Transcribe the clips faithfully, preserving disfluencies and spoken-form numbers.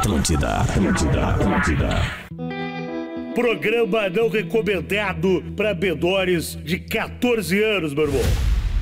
Atlântida, Atlântida, Atlântida. Programa não recomendado para menores de catorze anos, meu irmão.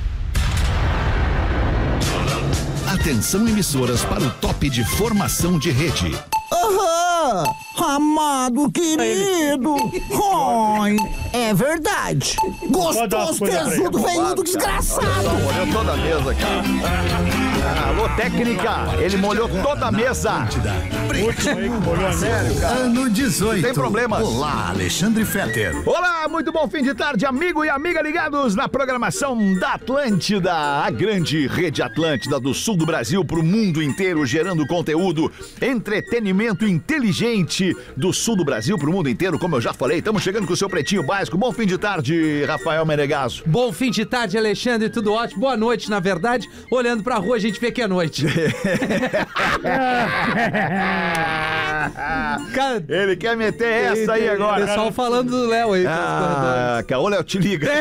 Atenção, emissoras, para o top de formação de rede. Aham! Amado querido! Ai, é verdade! Gostoso, tesudo, velhudo, desgraçado! Molhou toda a mesa, cara. Alô, técnica! Ele molhou toda a mesa! Sério, cara. Ano dezoito. Tem problemas. Olá, Alexandre Fetter. Olá, muito bom fim de tarde, amigo e amiga ligados na programação da Atlântida, a grande rede Atlântida do sul do Brasil pro mundo inteiro, gerando conteúdo, entretenimento inteligente do sul do Brasil pro mundo inteiro, como eu já falei. Estamos chegando com o seu Pretinho Básico. Bom fim de tarde, Rafael Menegasso. Bom fim de tarde, Alexandre, tudo ótimo. Boa noite, na verdade. Olhando pra rua, a gente vê que é noite. Ele quer meter essa aí agora. O pessoal falando do Léo aí. Ah, Ô, Léo, te liga.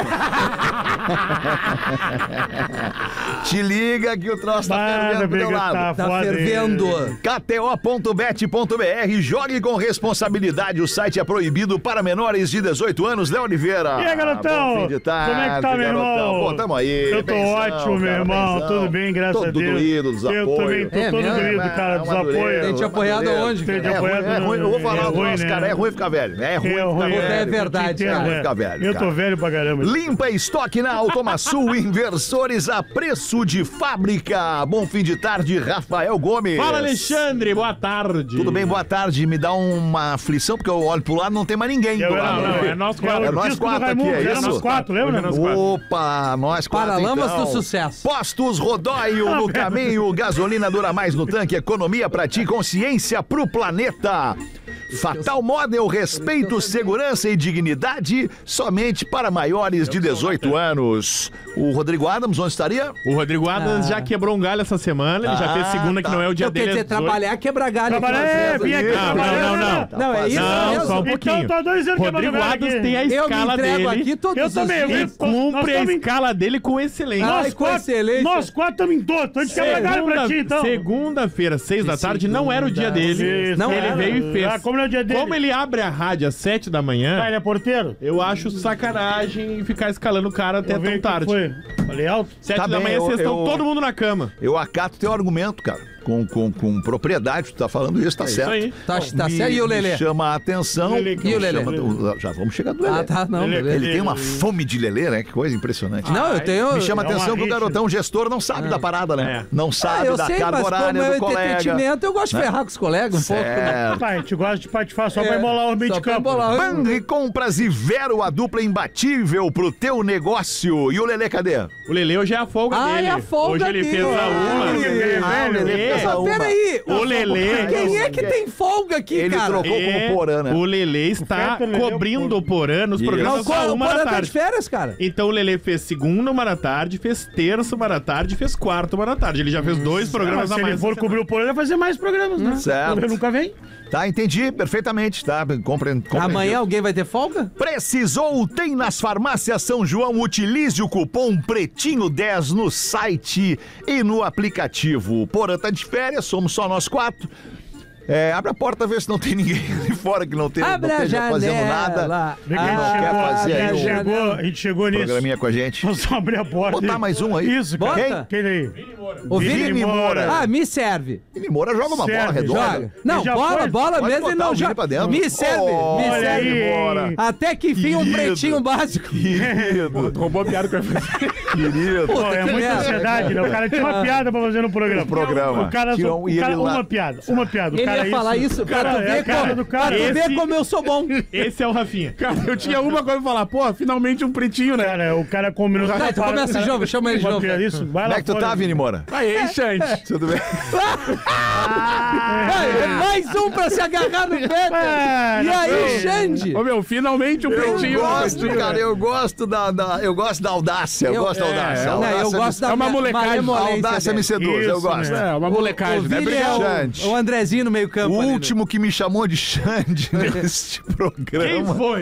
Te liga que o troço tá fervendo do teu lado. Tá, tá fervendo. K T O ponto bet ponto B R, jogue com responsabilidade. O site é proibido para menores de dezoito anos. Léo Oliveira. E aí, garotão? Bom fim de tarde, como é que tá, meu garotão? irmão? Pô, tamo aí. Eu tô benzão, ótimo, meu cara, irmão. benzão. Tudo bem, graças Todo a Deus. doído dos Eu apoios. também tô É todo mesmo? doído, cara, dos apoios. Tem te apoiado aonde? Tem te É ruim, apoiado é ruim. Eu vou falar é do ruim, nosso né? cara. É ruim ficar velho. É ruim É ficar ruim, velho. É verdade, eu te entendo, cara. né? Ficar velho, Eu tô cara. velho pra caramba. Limpa estoque na Automaçul, inversores a preço de fábrica. Bom fim de tarde, Rafael Gomes. Fala, Alexandre, boa tarde. Tudo bem, boa tarde. Me dá uma aflição, porque eu olho pro lado e não tem mais ninguém Eu- do lado. Não, não, é nós É quatro. É o nós disco do quatro Raimundo, aqui, é era isso? nós quatro, lembra? Hoje é nós Opa, nós quatro, Paralamas então. do sucesso. Postos Rodóio no caminho, gasolina dura mais no tanque, economia pra ti, consciência pro planeta. Fatal Model, respeito, segurança e dignidade somente para maiores de dezoito anos. O Rodrigo Adams, onde estaria? O Rodrigo Adams Ah. já quebrou um galho essa semana, ele já Ah, fez segunda, tá. que não é o dia Então, quer dele. dizer, às dezoito. trabalhar, quebrar galho. Trabalhar, aqui, é, nós vim aqui mesmo. Não, trabalhar. não, não, não. Não, é isso Não, mesmo. só um pouquinho. Então, tá dois anos que eu Rodrigo tô Adams aqui. tem a Eu me escala entrego dele aqui todos Eu os também, eu dias. vi- e cumpre nós a tamo em- escala dele com excelência. Ai, Nós com quatro, excelência. nós quatro estamos em todos. A gente quebra galho pra ti, então. Segunda-feira, seis da tarde, não era o dia dele. Isso, Não ele era. veio e fez. Ah, como não é o dia dele? Como ele abre a rádio às sete da manhã, Ah, ele é porteiro? eu acho sacanagem ficar escalando o cara até Eu vi tão que tarde. Foi. Falei alto? Sete Tá da bem, manhã, eu- vocês estão eu- todo mundo na cama. Eu acato teu argumento, cara. Com, com, com propriedade, tu tá falando isso, tá certo. Isso aí. Tá, tá Me- certo. E o Lelê? me chama a atenção. Lelê, que E o me Lelê? chama- já vamos chegar do Lelê. Ah, tá, não, Ele- beleza. Ele tem uma fome de Lelê, né? Que coisa impressionante. Não, eu tenho... Me chama a É uma atenção que o rixa. garotão gestor não sabe da parada, né? É. Não Ah, sabe eu da sei, carga mas como horária é do colega. entretenimento, eu gosto de ferrar com os colegas um pouco. né? Certo. Pai, a gente gosta de patifar só É, pra embolar o meio só de pra campo. embolar. Bang Compras e Vero, a dupla imbatível pro teu negócio. E o Lelê, cadê? O Lele hoje é a folga Ah, dele. é a folga Hoje ele dele. fez a uma. Ah, Lelê, Ah, o Lelê É. fez a uma. Peraí, O Lelê. quem é que tem folga aqui, Ele cara? trocou com o Porã, né? O Lele está Fetter, Lelê, cobrindo o o Porã nos Isso. Não, programas qual, da o uma da Porã tá de tarde. férias, cara. Então o Lele fez segunda uma da tarde, fez terça uma da tarde, fez quarta uma da tarde. Ele já fez dois Ah, programas se a ele mais. for cobrir o porão, ele vai fazer mais programas, né? Certo. Ele nunca vem. Tá, entendi perfeitamente, tá? Compre... Amanhã alguém vai ter folga? Precisou? Tem nas farmácias São João. Utilize o cupom pretinho dez no site e no aplicativo. Porã tá de férias, somos só nós quatro. É, abre a porta, vê se não tem ninguém ali fora que não, tem, não Abre a esteja janela. fazendo nada. Vê que a gente não chegou, quer fazer a aí gente um chegou, a gente chegou nisso. Programinha com a gente. Vamos só abrir a porta. Botar mais um aí. Isso, Bota. cara. Quem? Quem aí? O Vini, Vini Moura. Ah, me serve. Vini Moura joga uma bola Serve, redonda. Joga. Não, Ele já bola, foi. bola Pode mesmo e botar não o Vini joga. pra dentro. Me serve, me Olha serve. aí. Moura. Até que enfim um Querido. pretinho básico. Querido, Roubou a piada que eu ia fazer. querido. Pô, é que muita merda, ansiedade, né? O cara tinha uma piada pra fazer no programa. No programa. O cara, Tinha só, um- o e cara ele lá- uma piada, uma piada. O Ele cara ia falar isso pra Cara, tu é ver a cara como, do pra cara. tu ver Esse- como eu sou bom. Esse é o Rafinha. Cara, eu tinha uma coisa pra falar. Pô, finalmente um pretinho, né? Cara, o cara combinou... Tá, então começa de novo, chama ele de Uma novo. piada, Isso, vai Como lá é que tu fora. tá, Vini Moura? Aí, Xande. Tudo bem? É mais um pra se agarrar no pé. Ah, E não aí, sei. Xande? Ô, meu, finalmente um Eu pretinho. gosto, cara, eu gosto da, da- eu gosto da audácia, eu, Eu- gosto da é, audácia. é, A Não, eu audácia gosto me- da é uma ma- molecagem. A malemolência audácia me dele. seduz, eu Isso, gosto. né? É, uma O molecagem, né? Vini é Xande. o, o Andrezinho no meio campo. O ali, né? último que me chamou de Xande grande neste programa. Quem foi?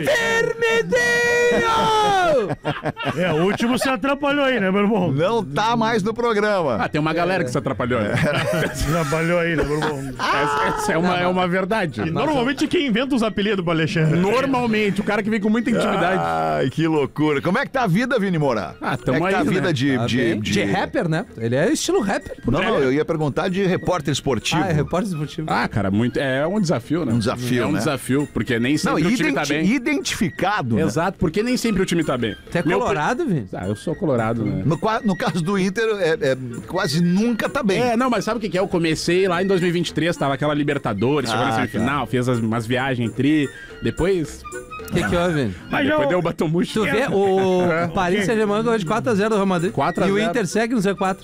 Vermidinho! É, o último se atrapalhou aí, né, meu irmão? Não tá mais no programa. Ah, tem uma galera que se atrapalhou. né? Atrapalhou aí, né, meu irmão? Essa, essa é, uma, é uma verdade. E normalmente quem inventa os apelidos pro Alexandre. Normalmente, o cara que vem com muita intimidade. Ai, que loucura. Como é que tá a vida, Vini Moura? Ah, Como é tamo que tá a aí, vida né? de, Tá de, bem. de... De rapper, né? Ele é estilo rapper. Não, não, eu ia perguntar de repórter esportivo. Ah, é repórter esportivo. Ah, cara, muito, é um desafio, né? Um desafio, É um né? desafio, porque nem Não, sempre o time identi- tá bem. identificado, né? Exato, porque nem sempre o time tá bem. Você é Meu colorado, Vini? pre- Ah, eu sou colorado, né? No, qua- no caso do Inter, é, é, quase nunca tá bem. É, não, mas sabe o que que é? Eu comecei lá em dois mil e vinte e três, tava aquela Libertadores, chegou Ah, na semifinal, fez as- umas viagens entre... Depois... O que que houve, Vini? Mas depois eu- deu o batom murcho. Tu vê, o Paris Saint-Germain ganhou de quatro a zero do Real Madrid. quatro a E o zero. Inter segue no Z quatro.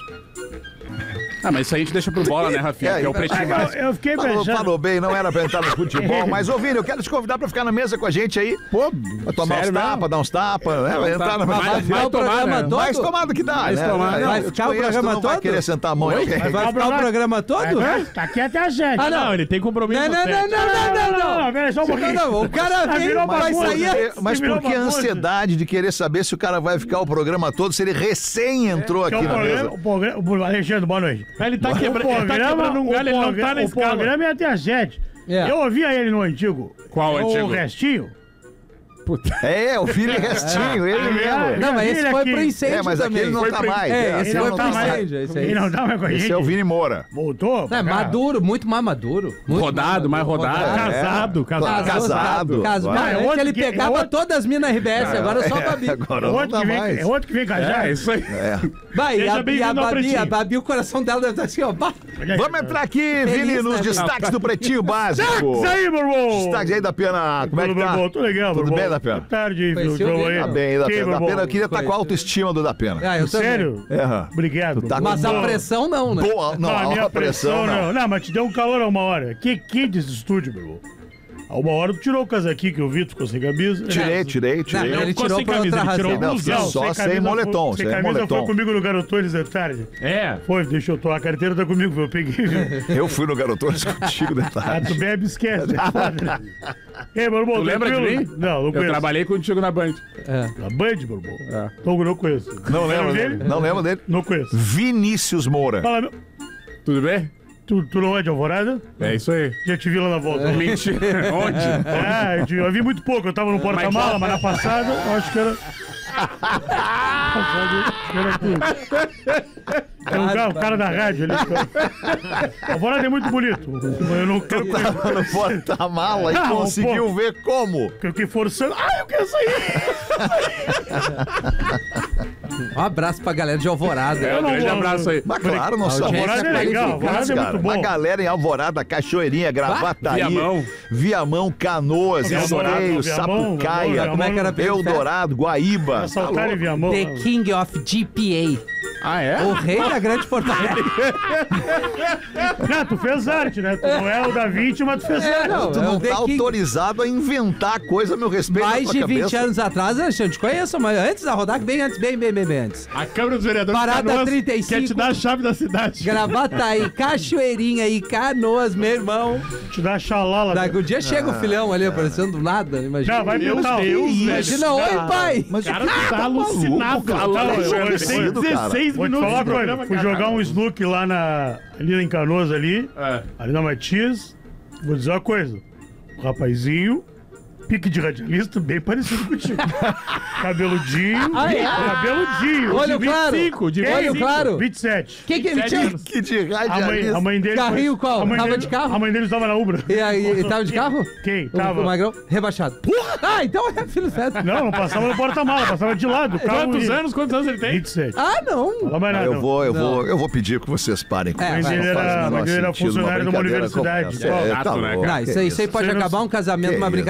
Ah, mas isso aí a gente deixa pro bola, né, Rafinha? É, que é o pretinho Eu, básico. eu fiquei Falou, pensando. falou bem, não era pra entrar no futebol, mas ô Vini, eu quero te convidar pra ficar na mesa com a gente aí. Pô, Pra tomar sério uns mesmo? tapas, dar uns tapas, né? Vai entrar na Vai- Vai ficar vai o tomar, programa né? todo? Mais tomado que dá, Mais né? tomado. Eu Vai te ficar o conheço, tu programa não vai todo? querer sentar a mão em alguém. Vai ficar o programa- programa todo? É, tá aqui até a gente. Ah, Não, ele tem compromisso. Não, não, no não, set. não, não, não, não. não, pera aí, só um Não, pouquinho. não, o cara Ah, vem, virou vai bagunça. sair... Porque- mas virou por que a bagunça. ansiedade de querer saber se o cara vai ficar o programa todo, se ele recém entrou Que é aqui o na programa, mesa? o programa, o Alexandre, boa noite. Ele tá, O quebra... ele tá quebrando um galho, ele não tá na o escala. programa é até às sete. É. Eu ouvia ele no antigo. Qual o antigo? O restinho. puta. É, o Vini Restinho, ele mesmo. Não, mas Ele esse foi aqui. pro incêndio É, mas também. aquele não Foi tá pro- mais. É, É, esse aquele foi não pro tá mais. incêndio, esse Ele aí. não tá mais com a gente. Esse é o Vini Moura. Voltou? É, maduro, muito mais maduro. Muito Rodado, mais rodado. Casado, casado. Casado. Casado. Ah, é Antes outro ele que- pegava é outro- todas as minas R B S, agora só o Babi. Agora É não outro, dá que vem, mais. é outro que vem casado. É, isso aí. É. Vai, e Seja a, e a bem-vindo ao Babi, Pretinho. a Babi, o coração dela deve estar assim, ó. Bah. Vamos entrar aqui, Feliz, Vini, nos né? destaques do Pretinho Básico. Isso aí, meu irmão! Destaques aí da Pena, como é que Tudo bem, tá? bom? Tudo legal, Tudo meu bem, irmão? da Pena? Boa tarde, Conheceu viu, João bem, aí. Tá bem, da Ok, Pena. meu Da Pena, irmão? eu queria estar com a autoestima do da Pena. Ah, eu também. Sério? É. Obrigado. Tu tá Mas com a boa- pressão não, né? Boa, não, a minha a pressão não. Não, mas te deu um calor a uma hora. Que que desse estúdio, meu irmão? A uma hora tu tirou o casaquinho que eu vi, tu ficou sem camisa. Tirei, tirei, tirei. Não, ele ficou tirou sem por camisa, outra ele tirou razão. Não, blusão. só sem camisa moletom, foi- sem Sem camisa moletom. foi comigo no Garotones de tarde. É. Foi, deixa eu tomar. A carteira tá comigo, viu? Eu peguei, viu? Eu fui no Garotones contigo de Ah, tu tarde. bebe, esquece. É foda, né? Ei, meu irmão, Tu lembra de tranquilo? mim? Não, não Eu conheço. trabalhei contigo na Band. É. Na Band, meu irmão? É. Então eu não conheço. Não lembro Lembra dele? Não lembro dele. Não conheço. Vinícius Moura. Fala, meu... Tudo bem? Tu, tu não é de Alvorada? É isso aí. Já te vi lá na volta. Mentira. Onde? É, eu, te- eu vi muito pouco. Eu tava no porta-mala, mas na passada, eu acho que era. Era tudo. Era um cara, o cara da rádio ali. Alvorada é muito bonito. Eu não quero. Tava no porta-mala e Ah, um conseguiu pouco. ver como. Eu fiquei forçando. Ah, eu quero sair! Um abraço pra galera de Alvorada. É, um não grande vou- abraço aí. Mas claro, não só audiência Alvorada é legal, Alvorada é cara. muito Uma bom. galera em Alvorada, Cachoeirinha, Gravataí, Viamão. Viamão, Viamão, Canoas, Eldorado, Esteio, Viamão, Sapucaia, Viamão, Como é que era a Eldorado, Guaíba. Tá Assaltaram em Viamão. The King of G P Ah, é? A. O rei da grande Porto Alegre. Não, tu fez arte, né? Tu não é o da vítima, mas tu fez É, arte. não. Tu É não o The tá King. autorizado a inventar coisa, meu respeito. Mais na de tua vinte cabeça. anos atrás, Alexandre, te conheço, mas antes da rodada, bem antes, bem, bem, bem, bem antes. A Câmara dos Vereadores de Parada Canoas trinta e cinco. quer te dar a chave da cidade. Gravataí, Cachoeirinha e Canoas, meu irmão. Te dá xalala. Daqui um dia chega o filhão ali aparecendo do nada, imagina. Já, vai Meu pintar. Deus, Imagina, oi, pai. Mas Cara, o que tu tá alucinado. cara? Tá Tá louco. enlouquecido, Tem cara. dezesseis Vou te minutos falar de uma programa, coisa. Fui cara. jogar um snook lá na, ali em Canoas, ali. É. Ali na Matias. Vou dizer uma coisa. O rapazinho, pique de radialista, bem parecido contigo. Cabeludinho. Ah, é? Cabeludinho. Olho De claro. vinte e cinco, de Olho vinte e cinco, claro. vinte e sete. Que que ele tinha? Que de A mãe, radialista. a mãe dele. Carrinho qual? A mãe Tava dele- de carro? A mãe dele estava na Ubra. E aí, ele tava de carro? Quem? O, Tava. o Magrão? Rebaixado. Ah, então é filho certo. Não, não passava no porta-mala, passava de lado. o carro Quantos ia. anos? Quantos anos ele tem? vinte e sete. Ah, não. Fala mais nada. Eu vou, eu Não. vou, eu vou pedir que vocês parem com É, A mãe isso. vai. dele Não faz o era, a mãe menor dele era sentido, funcionária de uma brincadeira como universidade. essa. Qual? É, tá Gato, né, louco. Não, isso aí, isso aí pode Você não- acabar um casamento, Que uma isso? brincadeira Que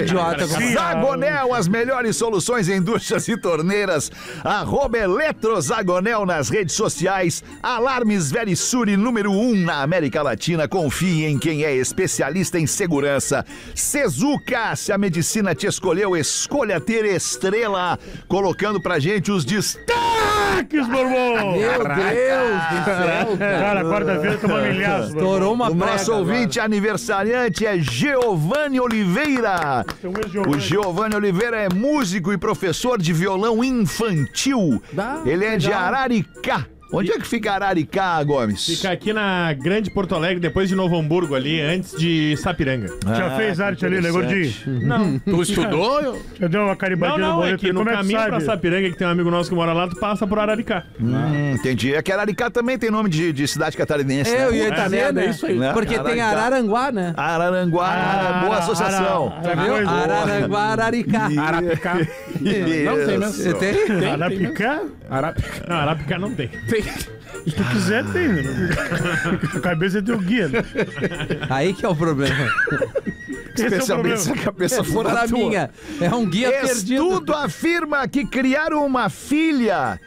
idiota. Sim, Zagonel, as melhores soluções em duchas e torneiras. Arroba Eletrozagonel nas redes sociais. Alarmes Verisure número um na América Latina. Confie em quem é especialista em segurança. Sezuca, se a medicina te escolheu, escolha ter estrela. Colocando pra gente os destaques, meu irmão. Meu Deus do céu. Cara, quarta-feira tá uma milhaço. Estourou uma O nosso prega ouvinte aniversariante é Giovanni Oliveira. Então, esse O Giovanni- Giovanni Oliveira é músico e professor de violão infantil. Ah, Ele é de legal. Araricá. Onde é que fica Araricá, Gomes? Fica aqui na Grande Porto Alegre, depois de Novo Hamburgo ali, antes de Sapiranga. Já fez arte ali, né, gordinho? Não. Tu estudou? Eu... Já deu uma Não, carimbadinha no não, é boleto. que no Como é que caminho pra sabe? Sapiranga, que tem um amigo nosso que mora lá, tu passa por Araricá. Hum, entendi. É que Araricá também tem nome de, de cidade catarinense, É, eu né? ia Puta dizer, merda, né? é isso aí. Né? Porque tem Araricá. Araranguá, né? Araranguá, Ah, boa associação. Ara- Viu? coisa. Araranguá, Araricá. Arapicá. Não tem mesmo. Você tem? Tem, Arapicá? Arapicá. Não, Arapicá não tem. Tem. Se tu quiser, tem, né? A cabeça é teu guia, né? Aí que é o problema. Esse é o Especialmente se problema. a cabeça for Pra a tua. minha. É um guia perdido. Estudo afirma que criar uma filha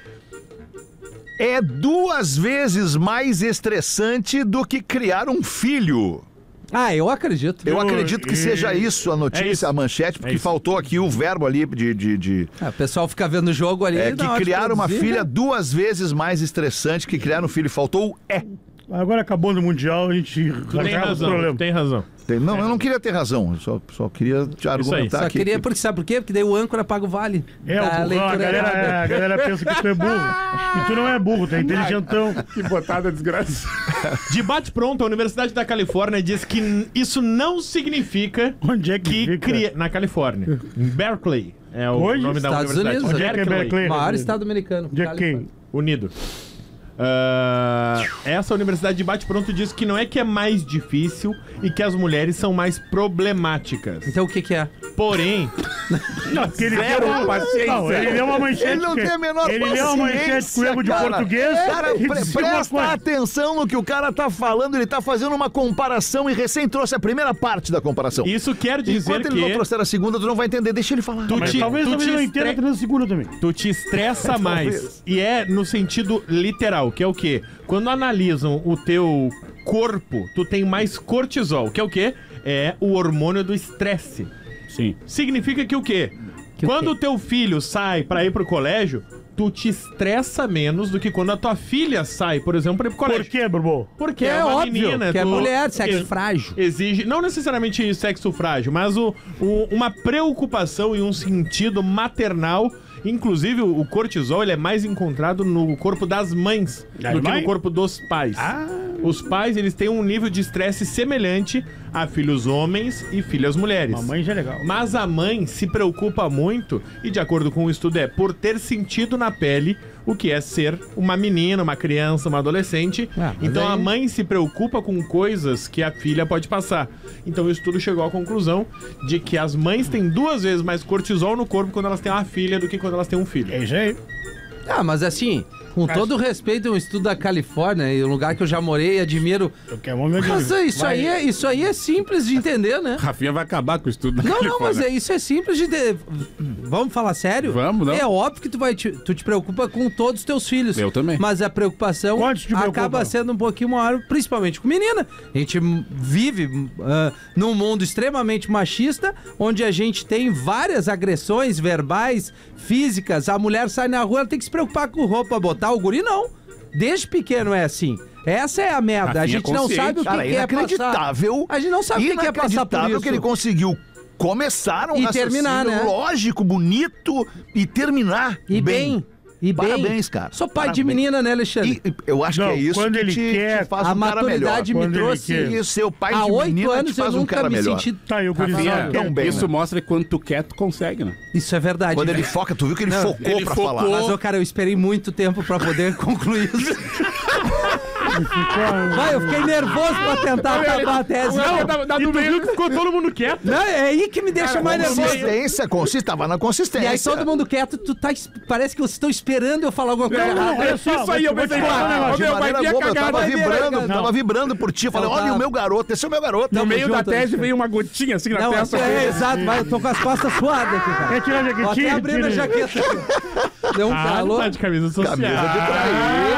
é duas vezes mais estressante do que criar um filho. Ah, eu acredito. Eu Eu- acredito que e- seja isso a notícia, É isso. a manchete, porque É isso. faltou aqui o verbo ali de... de, de- Ah, o pessoal fica vendo o jogo ali. é na que hora de criar uma produzir, filha né? duas vezes mais estressante que criar um filho. Faltou o é. Agora acabou no Mundial, a gente Tu tem acaba o razão, problema. tu tem razão. Tem- Não, eu não queria ter razão, eu só, só queria te argumentar Só aqui. queria, que- porque sabe por quê? Porque daí o âncora paga o vale. É, o Da burrão, a leitura galera, errada. a galera pensa que tu é burro. E tu não é burro, tu é inteligentão. Que botada desgraça. De bate pronto, a Universidade da Califórnia diz que n- isso não significa Onde é que, que fica? cria... Na Califórnia. Em Berkeley é o Onde? nome da Estados universidade. Unidos. Onde é que é Berkeley? Maior estado americano. Onde é quem? Unido. Ah, essa universidade de bate-pronto diz que não é que é mais difícil e que as mulheres são mais problemáticas. Então o que que é? Porém, Não, porque ele Zero deu uma paciência. Não, ele deu uma manchete. Ele não que- tem a menor Ele leu uma manchete com erro de cara. português. Cara, e pre- disse uma presta coisa. atenção no que o cara tá falando. Ele tá fazendo uma comparação e recém trouxe a primeira parte da comparação. isso quer dizer Enquanto ele não que trouxer a segunda, tu não vai entender. Deixa ele falar. tu Mas te, talvez, tu talvez te eu entenda estre- que na segunda também. tu te estressa mais. E é no sentido literal, que é o quê? Quando analisam o teu corpo, tu tem mais cortisol, que é o quê? É o hormônio do estresse. Sim. Significa que o quê? Que o quando quê? o teu filho sai pra ir pro colégio, tu te estressa menos do que quando a tua filha sai, por exemplo, pra ir pro colégio. Por quê, Brubo? Porque Que é, é uma óbvio, menina. que é tu- mulher, sexo ex- frágil. Exige, não necessariamente sexo frágil, mas o, o- uma preocupação e um sentido maternal. Inclusive, o cortisol ele é mais encontrado no corpo das mães Das do que no mães? corpo dos pais. Os pais, eles têm um nível de estresse semelhante a filhos homens e filhas mulheres. Mamãe já é legal. Mas a mãe se preocupa muito, e de acordo com o estudo é por ter sentido na pele o que é ser uma menina, uma criança, uma adolescente. Ah, mas Então aí- a mãe se preocupa com coisas que a filha pode passar. Então o estudo chegou à conclusão de que as mães têm duas vezes mais cortisol no corpo quando elas têm uma filha do que quando elas têm um filho. É isso aí. Ah, mas assim, com todo o respeito, é um estudo da Califórnia, e um lugar que eu já morei e admiro. Eu quero um momento Mas é, isso, aí é, isso aí é simples de entender, né? Rafinha vai acabar com o estudo da Não, não, Califórnia. mas é, isso é simples de entender. Vamos falar sério? Vamos, não. É óbvio que tu, vai te, tu te preocupa com todos os teus filhos. Eu também. Mas a preocupação Quantos te preocupam? acaba sendo um pouquinho maior, principalmente com menina. A gente m- vive ah, num mundo extremamente machista, onde a gente tem várias agressões verbais, físicas. A mulher sai na rua, ela tem que se preocupar com roupa, botar o guri não. Desde pequeno é assim. Essa é a merda. A Rafinha gente não consciente. sabe o que, Cara, que é passar. inacreditável. A gente não sabe o que, que é passar por Inacreditável isso. que ele conseguiu começar um E raciocínio terminar, né? lógico, bonito e terminar E bem. E bem. Parabéns, cara. Sou pai de Parabéns. menina, né, Alexandre? E, e eu acho Não, que é isso quando que ele te, quer, te faz a um cara melhor. maturidade me Quando ele trouxe. quer. E ser pai Há de oito menina anos te eu faz um nunca cara me melhor. senti. Tá aí, o gurizão. Rafinha, quer- tão bem, isso né? mostra que quando tu quer, tu consegue, né? Isso é verdade. Quando ele foca, tu viu que ele focou ele pra focou. falar. Mas, ô, cara, eu esperei muito tempo pra poder concluir isso. Vai, eu fiquei nervoso pra tentar acabar a tese. Não, dá- dá e do tu meio. viu que ficou todo mundo quieto? Não, é aí que me deixa mais nervoso. Consistência, consistência, tava na E consistência. aí todo mundo quieto, tu tá, es- parece que vocês estão esperando eu falar alguma coisa Não, não, errada. olha só, Isso aí, eu vou te pensei, falar um ah, negócio. De meu, vai maneira vir a boba, eu cagada. tava vai vir a vibrando, cagada. tava vibrando por ti. Eu falei, Então olha tá. o meu garoto, esse é o meu garoto. No meio da junto, tese gente. veio uma gotinha assim na Não, testa. é, exato, vai, eu tô com as costas suadas aqui, cara. Quer tirar a Ó, até jaquetinha? abrindo a Tira. jaqueta aqui. Deu um Ah, calor. tá de camisa social. Camisa de praia,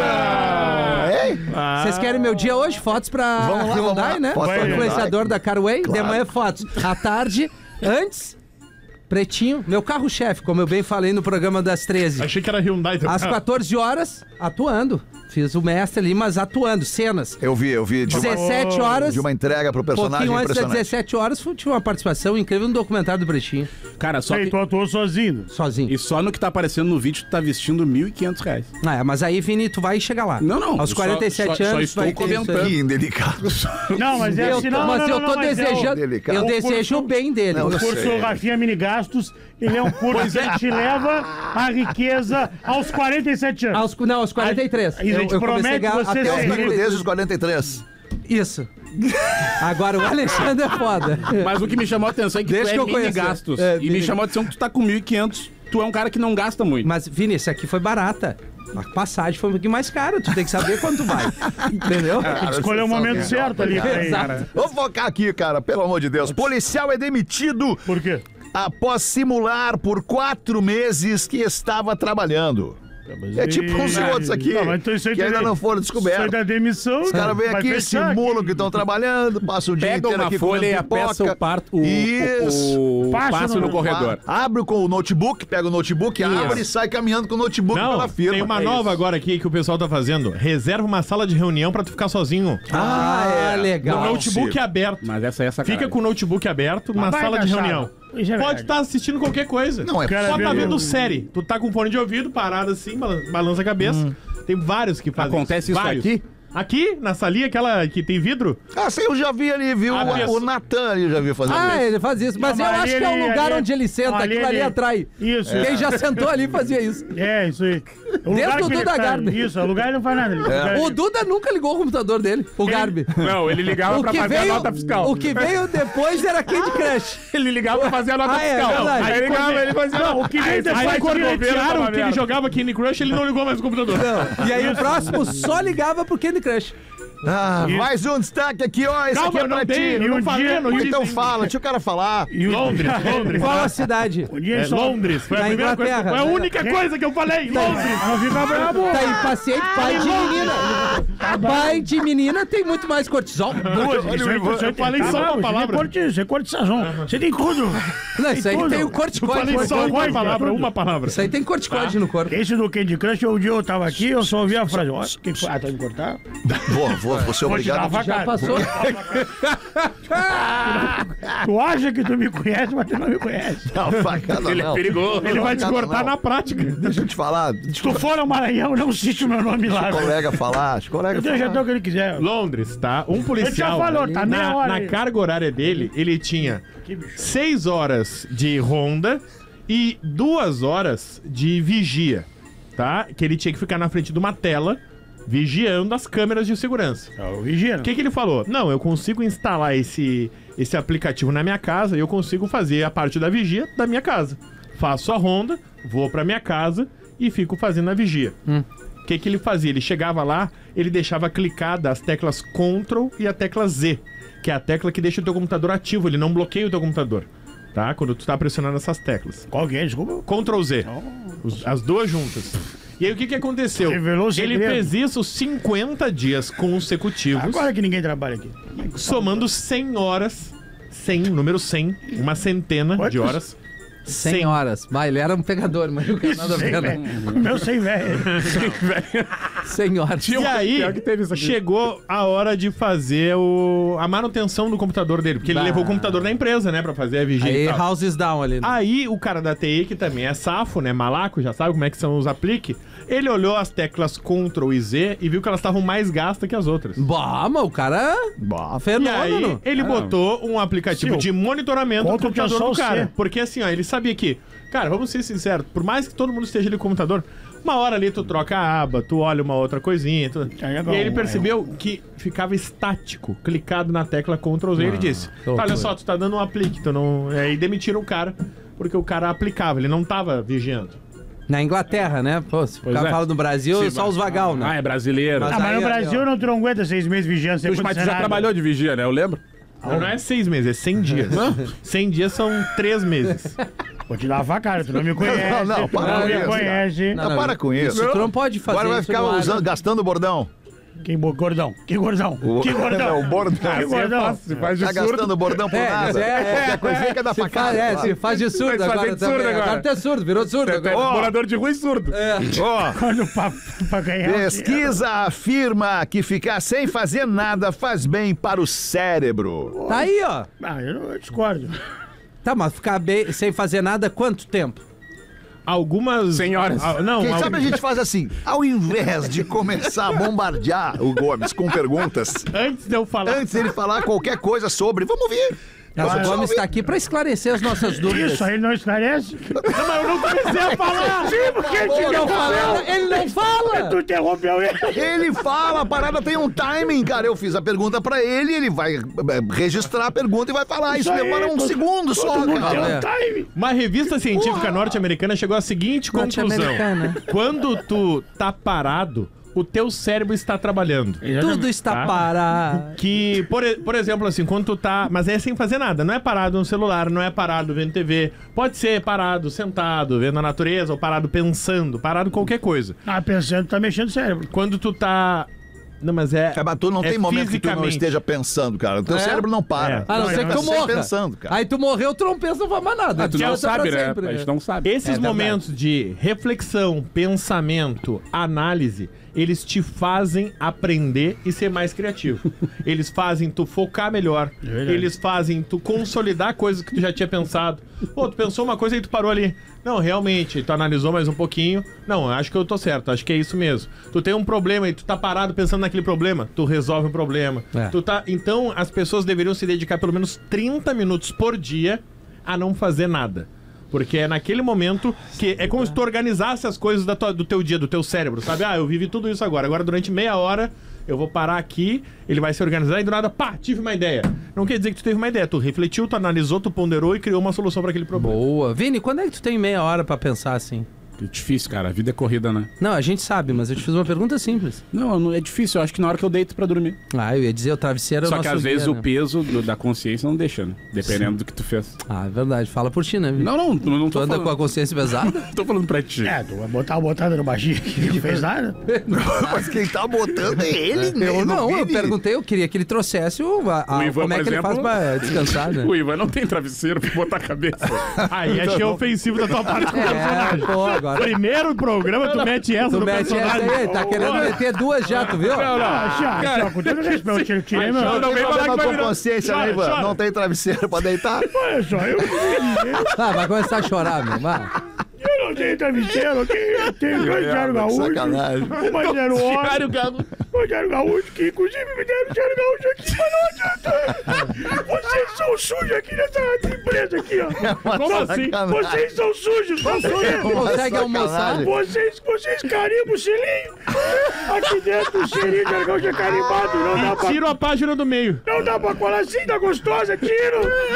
garotão. Hein? Vocês querem meu dia hoje? Fotos pra Vamos lá, vamos Hyundai, lá. né? Fotos Sou pra influenciador Hyundai. da Carway. Claro. De manhã, fotos. À tarde, antes, pretinho. Meu carro-chefe, como eu bem falei no programa das treze. Achei que era Hyundai. Às quatorze horas, atuando. Fiz o mestre ali, mas atuando, cenas. Eu vi, eu vi de uma, dezessete horas, de uma entrega pro personagem pouquinho antes das impressionante. dezessete horas, fui- tive uma participação incrível no documentário do Pretinho, Cara, só Ei, que... tu atuou sozinho. sozinho. E só no que tá aparecendo no vídeo, tu tá vestindo mil e quinhentos reais. Ah, é, mas aí, Vini, tu vai chegar lá. Não, não, Aos só- quarenta e sete só- só anos, estou vai ter isso aí. comentando. Que indelicado. Não, mas é Eu assim, tô- não, mas não, eu não, tô mas é o- desejando, delicado. eu O desejo o curso- bem dele. Não, O eu curso sei. Rafinha Minigastos, ele é um curso que te leva à riqueza aos quarenta e sete anos. Aos, não, aos quarenta e três. Aí a gente eu, eu comecei a promete ganhar você até os ser Rico quarenta e três. desde os quarenta e três. Isso. Agora, o Alexandre é foda. Mas o que me chamou a atenção é que Deixa tu que é eu mini conhecer. gastos. É, e mini- me chamou a atenção que tu tá com mil e quinhentos. Tu é um cara que não gasta muito. Mas, Vini, esse aqui foi barata. A passagem foi um pouquinho mais cara. Tu tem que saber quando tu vai. Entendeu? Escolher o momento certo ali. pra ir. Exato. Vamos focar aqui, cara, pelo amor de Deus. Policial é demitido Por quê? após simular por quatro meses que estava trabalhando. É tipo uns Não, outros aqui não, mas então isso aí que ainda tem- não foram Isso aí descobertos. da demissão. Os caras vêm vai aqui, fechar simulam aqui. que estão trabalhando, passam o dia Pega inteiro uma aqui folha e comendo apeça pipoca. o, parto, o, Isso. o, o Passo passo no- no corredor. Abre com o notebook, pega o notebook, abre e sai caminhando com o notebook Não, pela firma. tem uma É nova isso. agora aqui que o pessoal tá fazendo. Reserva uma sala de reunião pra tu ficar sozinho. Ah, é. legal. O notebook aberto. Mas essa é essa Fica com o notebook aberto numa Mas vai sala na de sala. reunião. Isso é Pode verdade. estar assistindo qualquer coisa. Não, é Cara, Só tá meu- vendo série. Tu tá com fone de ouvido, parado assim, balan- balança a cabeça. Tem vários que fazem Acontece isso vários. aqui? Aqui, na salinha, aquela que tem vidro? Ah, sim, eu já vi ali, viu? Ah, O, isso. o Natan ali já viu fazendo Ah, isso. ele faz isso. Mas Não, eu mas acho que é o ele- lugar ali- onde ele senta. ali Aquilo ali ele- atrai. Isso. Quem já sentou ali fazia isso. É, isso aí. O Desde lugar o que ele Duda tá- Garbi. Isso, o lugar ele não faz nada. Ele É. fica- O Duda nunca ligou o computador dele, o Garbi. Não, ele ligava O pra que, fazer a veio, nota fiscal. o que veio depois era Candy Crush. Ele ligava pra fazer a nota Ah, é fiscal. verdade. Aí ligava, ele fazia... Não, o que veio Aí depois sai Aí quando governo retiraram tava que ele merda. jogava Candy Crush, ele não ligou mais o computador. E aí o próximo só ligava pro Candy Crush. Ah, Isso. mais um destaque aqui, ó. Esse Calma, aqui é eu não pra ti. dei, eu E não o falei, dia- não e disse. Então fala, deixa o cara falar. E o- Londres, Londres. Qual a cidade? O dia É, só- Londres. Foi a Na primeira coisa. Inglaterra. Foi a única coisa que eu falei. Londres. Não fica bravo. Tá impaciente, pai de menina. Pai de menina tem muito mais cortisol. Duas, isso aí, isso aí Eu falei tem- só tá uma bravo, palavra. Isso é corti- isso é cortisazão. Você tem tudo. Não, isso aí tudo. tem o Eu corticóide. falei no só corpo. uma Tudo. palavra, uma palavra. Isso aí tem corticóide no corpo. Esse do Candy Crush, um dia eu tava aqui, eu só ouvi a frase. Ó, que que foi? Ah, tá me cortar? Vou, vou, vou ser Vou te dar obrigado. uma Já facada. passou. Tu acha que tu me conhece, mas tu não me conhece. Não, facada Ele não. é perigoso. Ele vai te Facada cortar não. na prática. Deixa eu te falar. Deixa Se tu for ao Maranhão, não cite o meu nome lá. o velho. colega falar. Deixa o colega Eu deixo até falar. o que ele quiser. Londres, tá? Um policial. já falou, tá meia na, hora na aí. carga horária dele, ele tinha seis horas de ronda e duas horas de vigia, tá? Que ele tinha que ficar na frente de uma tela vigiando as câmeras de segurança. É o vigia. O que, que ele falou? Não, eu consigo instalar esse, esse aplicativo na minha casa e eu consigo fazer a parte da vigia da minha casa. Faço a ronda, vou pra minha casa e fico fazendo a vigia. O que, que ele fazia? Ele chegava lá, ele deixava clicada as teclas Ctrl e a tecla Z, que é a tecla que deixa o teu computador ativo, ele não bloqueia o teu computador, tá? Quando tu tá pressionando essas teclas. Qual que é? Desculpa. Ctrl Z, os- as duas juntas. E aí o que, que aconteceu? Revelou o Ele segredo. fez isso cinquenta dias consecutivos. Agora que ninguém trabalha aqui. Somando cem horas, cem, número cem, uma centena Quantos? de horas. cem horas. Vai, ele era um pegador, mas não quero nada a Sei, ver, né? velho. Meu sem velho. cem horas. E aí, pior que teve isso aqui. chegou a hora de fazer o, a manutenção do computador dele, porque ele Bah. levou o computador da empresa, né, pra fazer a vigia Aí, e tal. houses down ali. Né? Aí, o cara da T I, que também é safo, né, malaco, já sabe como é que são os aplique, ele olhou as teclas Ctrl e Z e viu que elas estavam mais gastas que as outras. Bah, mas o cara... E aí, Fenômeno. ele botou um aplicativo Sim, de monitoramento no Ctrl tinha computador só do o cara. C. Porque assim, ó, ele sabia que, cara, vamos ser sinceros, por mais que todo mundo esteja ali no computador, Uma hora ali tu troca a aba, tu olha uma outra coisinha. Tu... É E legal, aí ele é. percebeu que ficava estático, clicado na tecla control Z. Ele disse: que olha só, tu tá dando um aplique, tu não. Aí demitiram o cara, porque o cara aplicava, ele não tava vigiando. Na Inglaterra, né? Pô, se o Pois cara é. fala no Brasil, Sim, só os vagal, né? Ah, é brasileiro. Mas Ah, mas aí, no Brasil ó. não, tu não aguenta seis meses vigiando sem Tu, mas tu acontecer já nada. trabalhou de vigia, né? Eu lembro. Não, não é seis meses, é cem dias. cem dias são três meses. Vou te lavar a cara, tu não me conhece. Não, não, tu para não com me isso. conhece. Não, para com isso. Tu não pode fazer Agora vai isso ficar no ar, usando, né? gastando o bordão. Que bo- gordão, que gordão, que É, gordão. o bordão. Que gordão. Se faz de Tá surdo. gastando bordão por É, nada. é, é. Qualquer coisinha que é da Se faz, facada. é, se faz de surdo Vai fazer agora de surdo também. agora. Agora tu é surdo, virou surdo agora. Ó. Morador de rua e surdo. Ó, Quando pra, pra ganhar. pesquisa afirma que ficar sem fazer nada faz bem para o cérebro. Tá aí, ó. Ah, eu, não, eu discordo. Tá, mas ficar bem, sem fazer nada, quanto tempo? Algumas. Senhoras. Ah, não, Quem al- sabe a gente faz assim, ao invés de começar a bombardear o Gomes com perguntas, Antes de eu falar. antes dele falar qualquer coisa sobre, vamos ver. Não, Vamos o Gomes ouvir. tá aqui pra esclarecer as nossas dúvidas. Isso aí não esclarece? Não, mas eu não comecei a falar! Sim, porque ele te Ele não interrompeu. fala, ele não fala! Tu interrompeu ele. Ele fala, a parada tem um timing, cara. Eu fiz a pergunta pra ele, ele vai eh, registrar a pergunta e vai falar. Isso, aí, demora um todo- segundo só, Todo mundo cara. tem É. um time. Uma revista científica norte-americana chegou à seguinte conclusão: Norte-americana. quando tu tá parado, o teu cérebro está trabalhando. Tudo está Tá. parado. Que, por, e- por exemplo, assim, quando tu tá. Mas é sem fazer nada. Não é parado no celular, não é parado vendo T V. Pode ser parado sentado, vendo a natureza, ou parado pensando, parado qualquer coisa. Ah, pensando, tá mexendo o cérebro. Quando tu tá. Não, mas é. É, mas tu não é tem momento que tu não fisicamente. esteja pensando, cara. O teu É? cérebro não para. É. A não Não, ser que eu tu sempre morra. pensando, cara. Aí tu morreu, tu não pensa, não faz mais nada. Ah, tu não Pensa pra sabe, né? sempre. A gente não sabe. Esses É verdade. momentos de reflexão, pensamento, análise, eles te fazem aprender e ser mais criativo. Eles fazem tu focar melhor. Eles fazem tu consolidar coisas que tu já tinha pensado. Pô, tu pensou uma coisa e tu parou ali. Não, realmente, tu analisou mais um pouquinho. Não, acho que eu tô certo, acho que é isso mesmo. Tu tem um problema e tu tá parado pensando naquele problema, tu resolve o problema. É. Tu tá... Então, as pessoas deveriam se dedicar pelo menos trinta minutos por dia a não fazer nada. Porque é naquele momento que é como se tu organizasse as coisas da tua- do teu dia, do teu cérebro, sabe? Ah, eu vivi tudo isso agora. Agora, durante meia hora, eu vou parar aqui, ele vai se organizar e do nada, pá, tive uma ideia. Não quer dizer que tu teve uma ideia. Tu refletiu, tu analisou, tu ponderou e criou uma solução para aquele problema. Boa. Vini, quando é que tu tem meia hora pra pensar assim? É difícil, cara. A vida é corrida, né? Não, a gente sabe, mas eu te fiz uma pergunta simples. Não, não- é difícil. Eu acho que na hora que eu deito pra dormir. Ah, eu ia dizer, o travesseiro é o Só nosso que às vezes guia, o né? peso do- da consciência não deixa, né? Dependendo do que tu fez. Ah, é verdade. Fala por ti, né, Vini? Não, não, não, não Tu tô anda falando. com a consciência pesada? Tô falando pra ti. É, tu vai botar a botada no baixinho que não fez nada. Mas quem tá botando é ele, né? Eu no não, eu Vini. perguntei, eu queria que ele trouxesse o, a, a- O Ivan, como é por que ele faz exemplo- pra descansar, né? O Ivan não tem travesseiro pra botar a cabeça. Aí achei ofensivo da tua parte com o É, personagem. pô, agora. Primeiro programa, tu mete essa Tu no mete essa personagem. aí, tá querendo meter duas já, tu viu? Não, não. Ah, já, já, com todo respeito, eu tirei- tirei meu... Não, não Tem vem falar problema que vai com virar... consciência, né, Chora, Ivan? chora. Não tem travesseiro pra deitar? Olha só, eu, Ah, vai começar a chorar, meu. Vai. eu não tenho travesseiro, eu tenho, eu tenho dois Diário Gaúcho. Sacanagem. Uma Diário Diário Hora, Gaúcho. um Diário Gaúcho, que inclusive me deram Diário Gaúcho aqui, mas não adianta. Vocês são sujos aqui nessa empresa aqui, ó. Como assim? Sacanagem. Vocês são sujos, são sujos. Consegue almoçar? Vocês, vocês carimbam o selinho. Aqui dentro o selinho de Gaúcho é carimbado, não dá pra... Tiro a página do meio. Não dá pra colar assim, tá gostosa, tiro!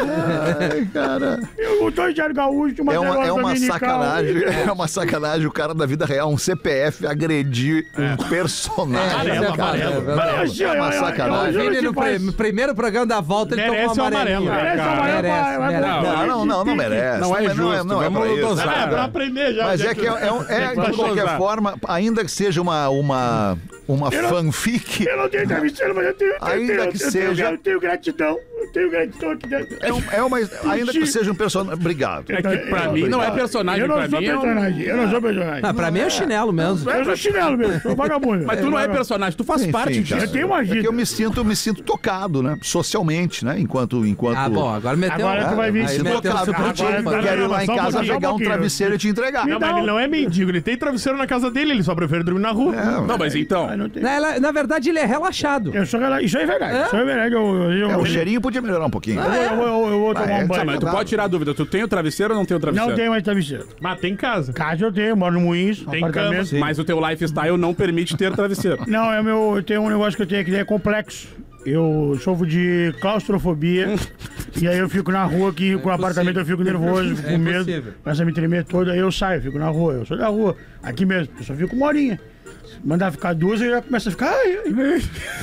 Ai, cara. Eu dois Diário Gaúcho, uma É uma, Diário é uma Dominical. sacanagem, é uma sacanagem o cara da vida real, um C P F, agredir um personagem. Amarelo, cara. amarelo, É, amarelo. Assim, É uma ó, ó, sacanagem. ó, ó, Vini, ó, no faz- pri- primeiro programa da volta, ele Merece tomou um o amarelo, amarelinho. né, Merece cara? amarelo, Merece, vai, vai, merece. vai. Não, não, não, não merece. Não é Não, justo, não é pra vamos isso. dosar. É, pra aprender já. Mas já é que é, é, um- é, Vai de qualquer gozar. forma, ainda que seja uma, uma, uma Eu não- fanfic, Eu não tenho travesseiro, mas eu tenho. eu Ainda tenho- que eu tenho- seja- Eu tenho gratidão. Eu tenho gratidão aqui dentro. é, um- é uma, ainda que seja um personagem. Obrigado. É que pra mim não é personagem, Eu não pra sou mim é um... personagem. Eu não sou personagem. Ah, pra mim é o chinelo mesmo. Eu sou chinelo mesmo, sou vagabundo. Mas tu não é personagem, tu faz Enfim, parte cara. disso. Eu tenho uma É que eu vida. me sinto, me sinto tocado, né? Socialmente, né? Enquanto. enquanto Ah, bom, agora meteu... Agora tu vai vir Aí se meteu tocado. o Agora supletivo. tu né? quero ir lá em Só um casa pouquinho, pegar só um um pouquinho. travesseiro e te entregar. Não, mas ele não é mendigo, ele tem travesseiro na casa dele, ele só prefere dormir na rua. Não, mas então... Ah, não tem. Na, ela- na verdade, ele é relaxado. Eu sou rela- Isso aí é verdade. Isso aí é verdade. Eu, eu, É, eu, o cheirinho podia. melhorar um pouquinho. Eu vou, eu vou, eu vou Vai, tomar um é, banho. Tá, mas tu pode tirar a dúvida. Tu tem o travesseiro ou não tem o travesseiro? Não tem mais travesseiro. Mas tem casa. Casa eu tenho, moro no Moinhos, Tem apartamento. cama, Mas o teu lifestyle não permite ter travesseiro. Não, é meu, eu tenho um negócio que eu tenho aqui, é complexo. Eu sofro de claustrofobia. E aí eu fico na rua aqui, com o apartamento eu fico nervoso, É com medo. impossível. Começa a me tremer todo, aí eu saio, fico na rua. Eu sou da rua, aqui mesmo. Eu só fico uma horinha. Mandar ficar duas, eu já começo a ficar. Ai, ai,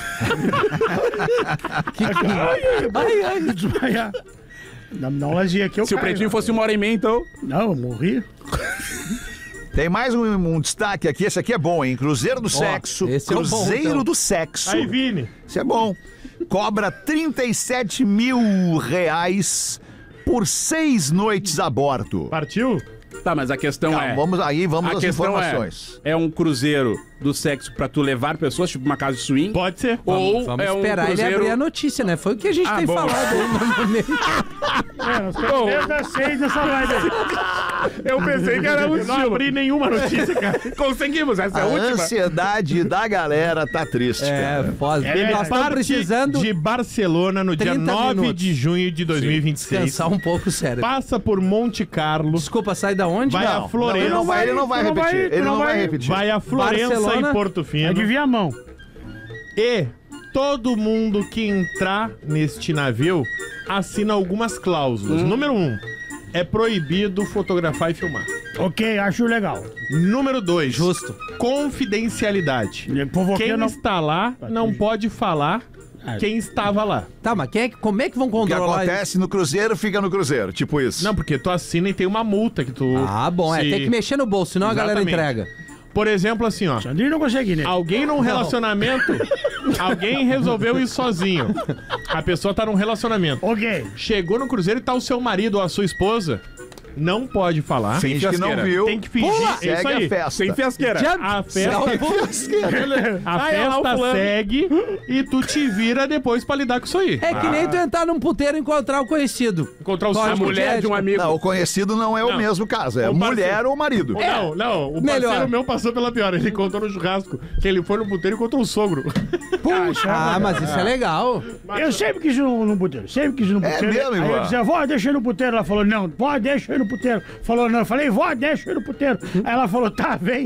ai. ai, ai, ai, desmaiar. Dá dá um lazer aqui, eu Se o caio. pretinho fosse uma hora e meia, então. Não, eu morri. Tem mais um, um destaque aqui, esse aqui é bom, hein? Cruzeiro do Sexo. esse é o bom, Cruzeiro então. do Sexo. Aí, Vini. Isso é bom. Cobra trinta e sete mil reais por seis noites a bordo. Partiu? Tá, mas a questão Calma, é. vamos aí, vamos A às questão informações. é, é um cruzeiro do sexo pra tu levar pessoas, tipo uma casa de swing? Pode ser. Ou Vamos é um esperar cruzeiro... ele abrir a notícia, né? Foi o que a gente Ah, tem bom. falado aí normalmente. É, nós estamos desde as seis nessa live aí. Eu pensei que era um Eu não abri nenhuma notícia, cara. Conseguimos, essa é A a última. ansiedade da galera tá triste, É, cara. foda. É, Nós estamos Parte precisando de Barcelona no dia trinta nove minutos. de junho de dois mil e vinte e seis. descansar um pouco o cérebro. Passa por Monte Carlo, Desculpa, sai da onde? vai Não. a Florença, Ele não vai, ele não vai tu não repetir. vai- tu Ele não não vai vai- repetir. vai a Florença Barcelona. e Porto Fino. Adivinha a mão. E todo mundo que entrar neste navio assina algumas cláusulas. Número um, é proibido fotografar e filmar. Ok, acho legal. Número dois, Justo. confidencialidade. Provoquei, Quem não... está lá não pode falar quem estava lá. Tá, mas quem é que- como é que vão O que controlar isso? acontece no cruzeiro, fica no cruzeiro. Tipo isso. Não, porque tu assina e tem uma multa que tu... Ah, bom, é. se- Tem que mexer no bolso, senão a galera Exatamente. entrega. Por exemplo, assim, ó. Sandrinho não consegue, né? Alguém num relacionamento, alguém resolveu ir sozinho. A pessoa tá num relacionamento. Ok. Chegou no cruzeiro e tá o seu marido ou a sua esposa, não pode falar. Finge que não fiasqueira. viu. Tem que fingir. Pula, É isso segue aí. a festa. Sem fiasqueira. A festa, a Ai, olha lá o festa fulano. segue e tu te vira depois pra lidar com isso aí. É que nem tu entrar num puteiro e encontrar o conhecido. Encontrar o Pode, seu A mulher de um amigo. Não, o conhecido não é o Não. mesmo caso. É O mulher parceiro. ou marido. Não, não, o Melhor. parceiro meu passou pela pior. Ele contou no churrasco que ele foi no puteiro e encontrou o sogro. Ah, mas isso é legal. Eu sempre quis ir no, no puteiro, sempre quis ir no É puteiro. mesmo, Aí eu Ivan? dizia, vó, deixa eu ir no puteiro. Ela falou, não, vó, deixa eu ir no puteiro. Falou, não. Eu falei, vó, deixa eu ir no puteiro. Aí ela falou, tá, vem.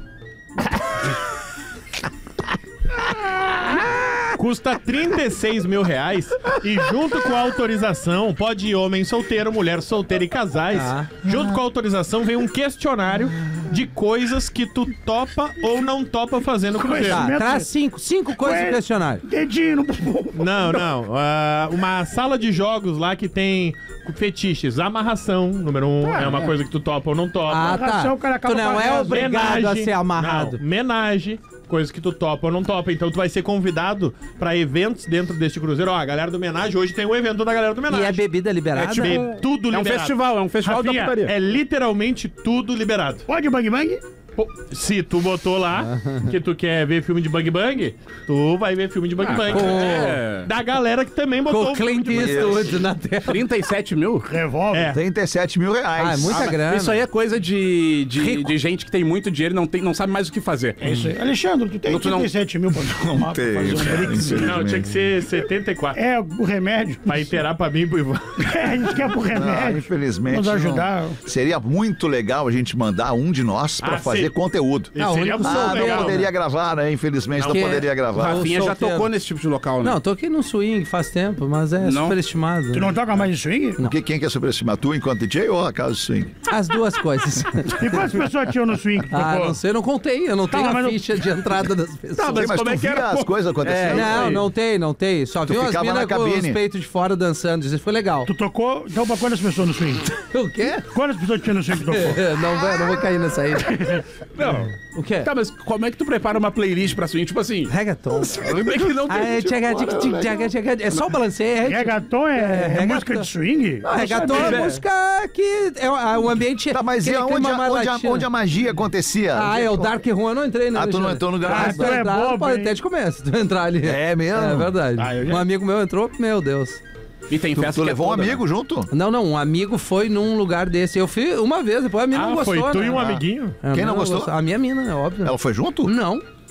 Custa trinta e seis mil reais e junto com a autorização pode ir homem solteiro, mulher solteira e casais. Ah. Junto com a autorização vem um questionário de coisas que tu topa ou não topa fazer no cruzeiro. Tá, traz cinco, cinco coisas no Ué. questionário. Dedinho no... Não, não. Ah, uma sala de jogos lá que tem fetiches. Amarração, número um, é uma coisa que tu topa ou não topa. Ah, Amarração, o cara tá. acaba Tu não com a é reza. obrigado a ser amarrado. Não, menagem, coisa que tu topa ou não topa. Então tu vai ser convidado pra eventos dentro deste cruzeiro. Ó, a galera do menagem, hoje tem um evento da galera do E menagem. é bebida liberada? Be- tudo É um liberado. festival, é um festival da Rafinha, putaria. é literalmente tudo liberado. Pode bang bang? Pô, se tu botou lá que tu quer ver filme de Bang Bang, tu vai ver filme de Bang Bang. com- É. Da galera que também botou Com o filme Clint de Bang Bang. Eastwood na tela. trinta e sete mil? Revólver. É. trinta e sete mil reais. Ah, é muita grana. Isso aí é coisa de, de, Rico. de gente que tem muito dinheiro e não, tem, não sabe mais o que fazer. É isso aí. Alexandre, tu tem Não, tu não- trinta e sete mil pra tomar, pra Tem, fazer um cara, drink? infelizmente. Não, tinha que ser setenta e quatro. É, o remédio. Pra iterar pra mim e pro Ivan. É, a gente quer pro Ah, remédio. infelizmente. Nos não. ajudar. Seria muito legal a gente mandar um de nós pra Ah, fazer sim. conteúdo. Isso Ah, o seria único muito Ah, solteiro. não legal. poderia gravar, né? Infelizmente não, Porque- poderia O gravar. Rafinha já solteiro. tocou nesse tipo de local, né? Não, tô aqui no swing faz tempo, mas é Não. superestimado. Tu não toca mais em swing? O que, quem quer superestimar? Tu enquanto D J ou a casa de swing? As duas coisas. E quantas pessoas tinham no swing que tu Ah, tocou? não sei, eu não contei. Eu não tenho Tá, a mas eu- ficha de entrada das pessoas. Tá, mas Mas como tu é que via era, as pô? coisas acontecendo? Não, não tem, não tem. Só viu as ficava minas na com os cabine. peitos de fora dançando. Isso foi legal. Tu tocou, então pra quantas pessoas no swing? O quê? Quantas pessoas tinha no swing que tocou? Não, vai- não vou cair nessa aí. Não. O quê? Tá, mas como é que tu prepara uma playlist pra swing? Tipo assim, Reggaeton. como é que não Ah, é, tchaga, tchic, tchic, tchaga, tchaga. É só o balanceio. É, Reggaeton é, é reggaeton. música de swing? Ah, reggaeton é música que é o o ambiente. Tá, mas e aquele aonde, clima mais onde, a, latino. onde a magia acontecia? Ah, é o Dark Room, eu não entrei, né? Ah, tu não Alexandre? entrou no Ah, Dark se Room. tu É entrar, bobo, pode hein? até de começo, tu entrar ali. É mesmo? É verdade. Ah, eu já- Um amigo meu entrou, meu Deus. E tem Tu, festa tu que é levou um toda, né? amigo junto? Não, não, um amigo foi num lugar desse. Eu fui uma vez, depois a mina não Ah, gostou, foi tu né? e um amiguinho? A Quem mina não gostou? A minha mina, é óbvio. Ela foi junto? Não.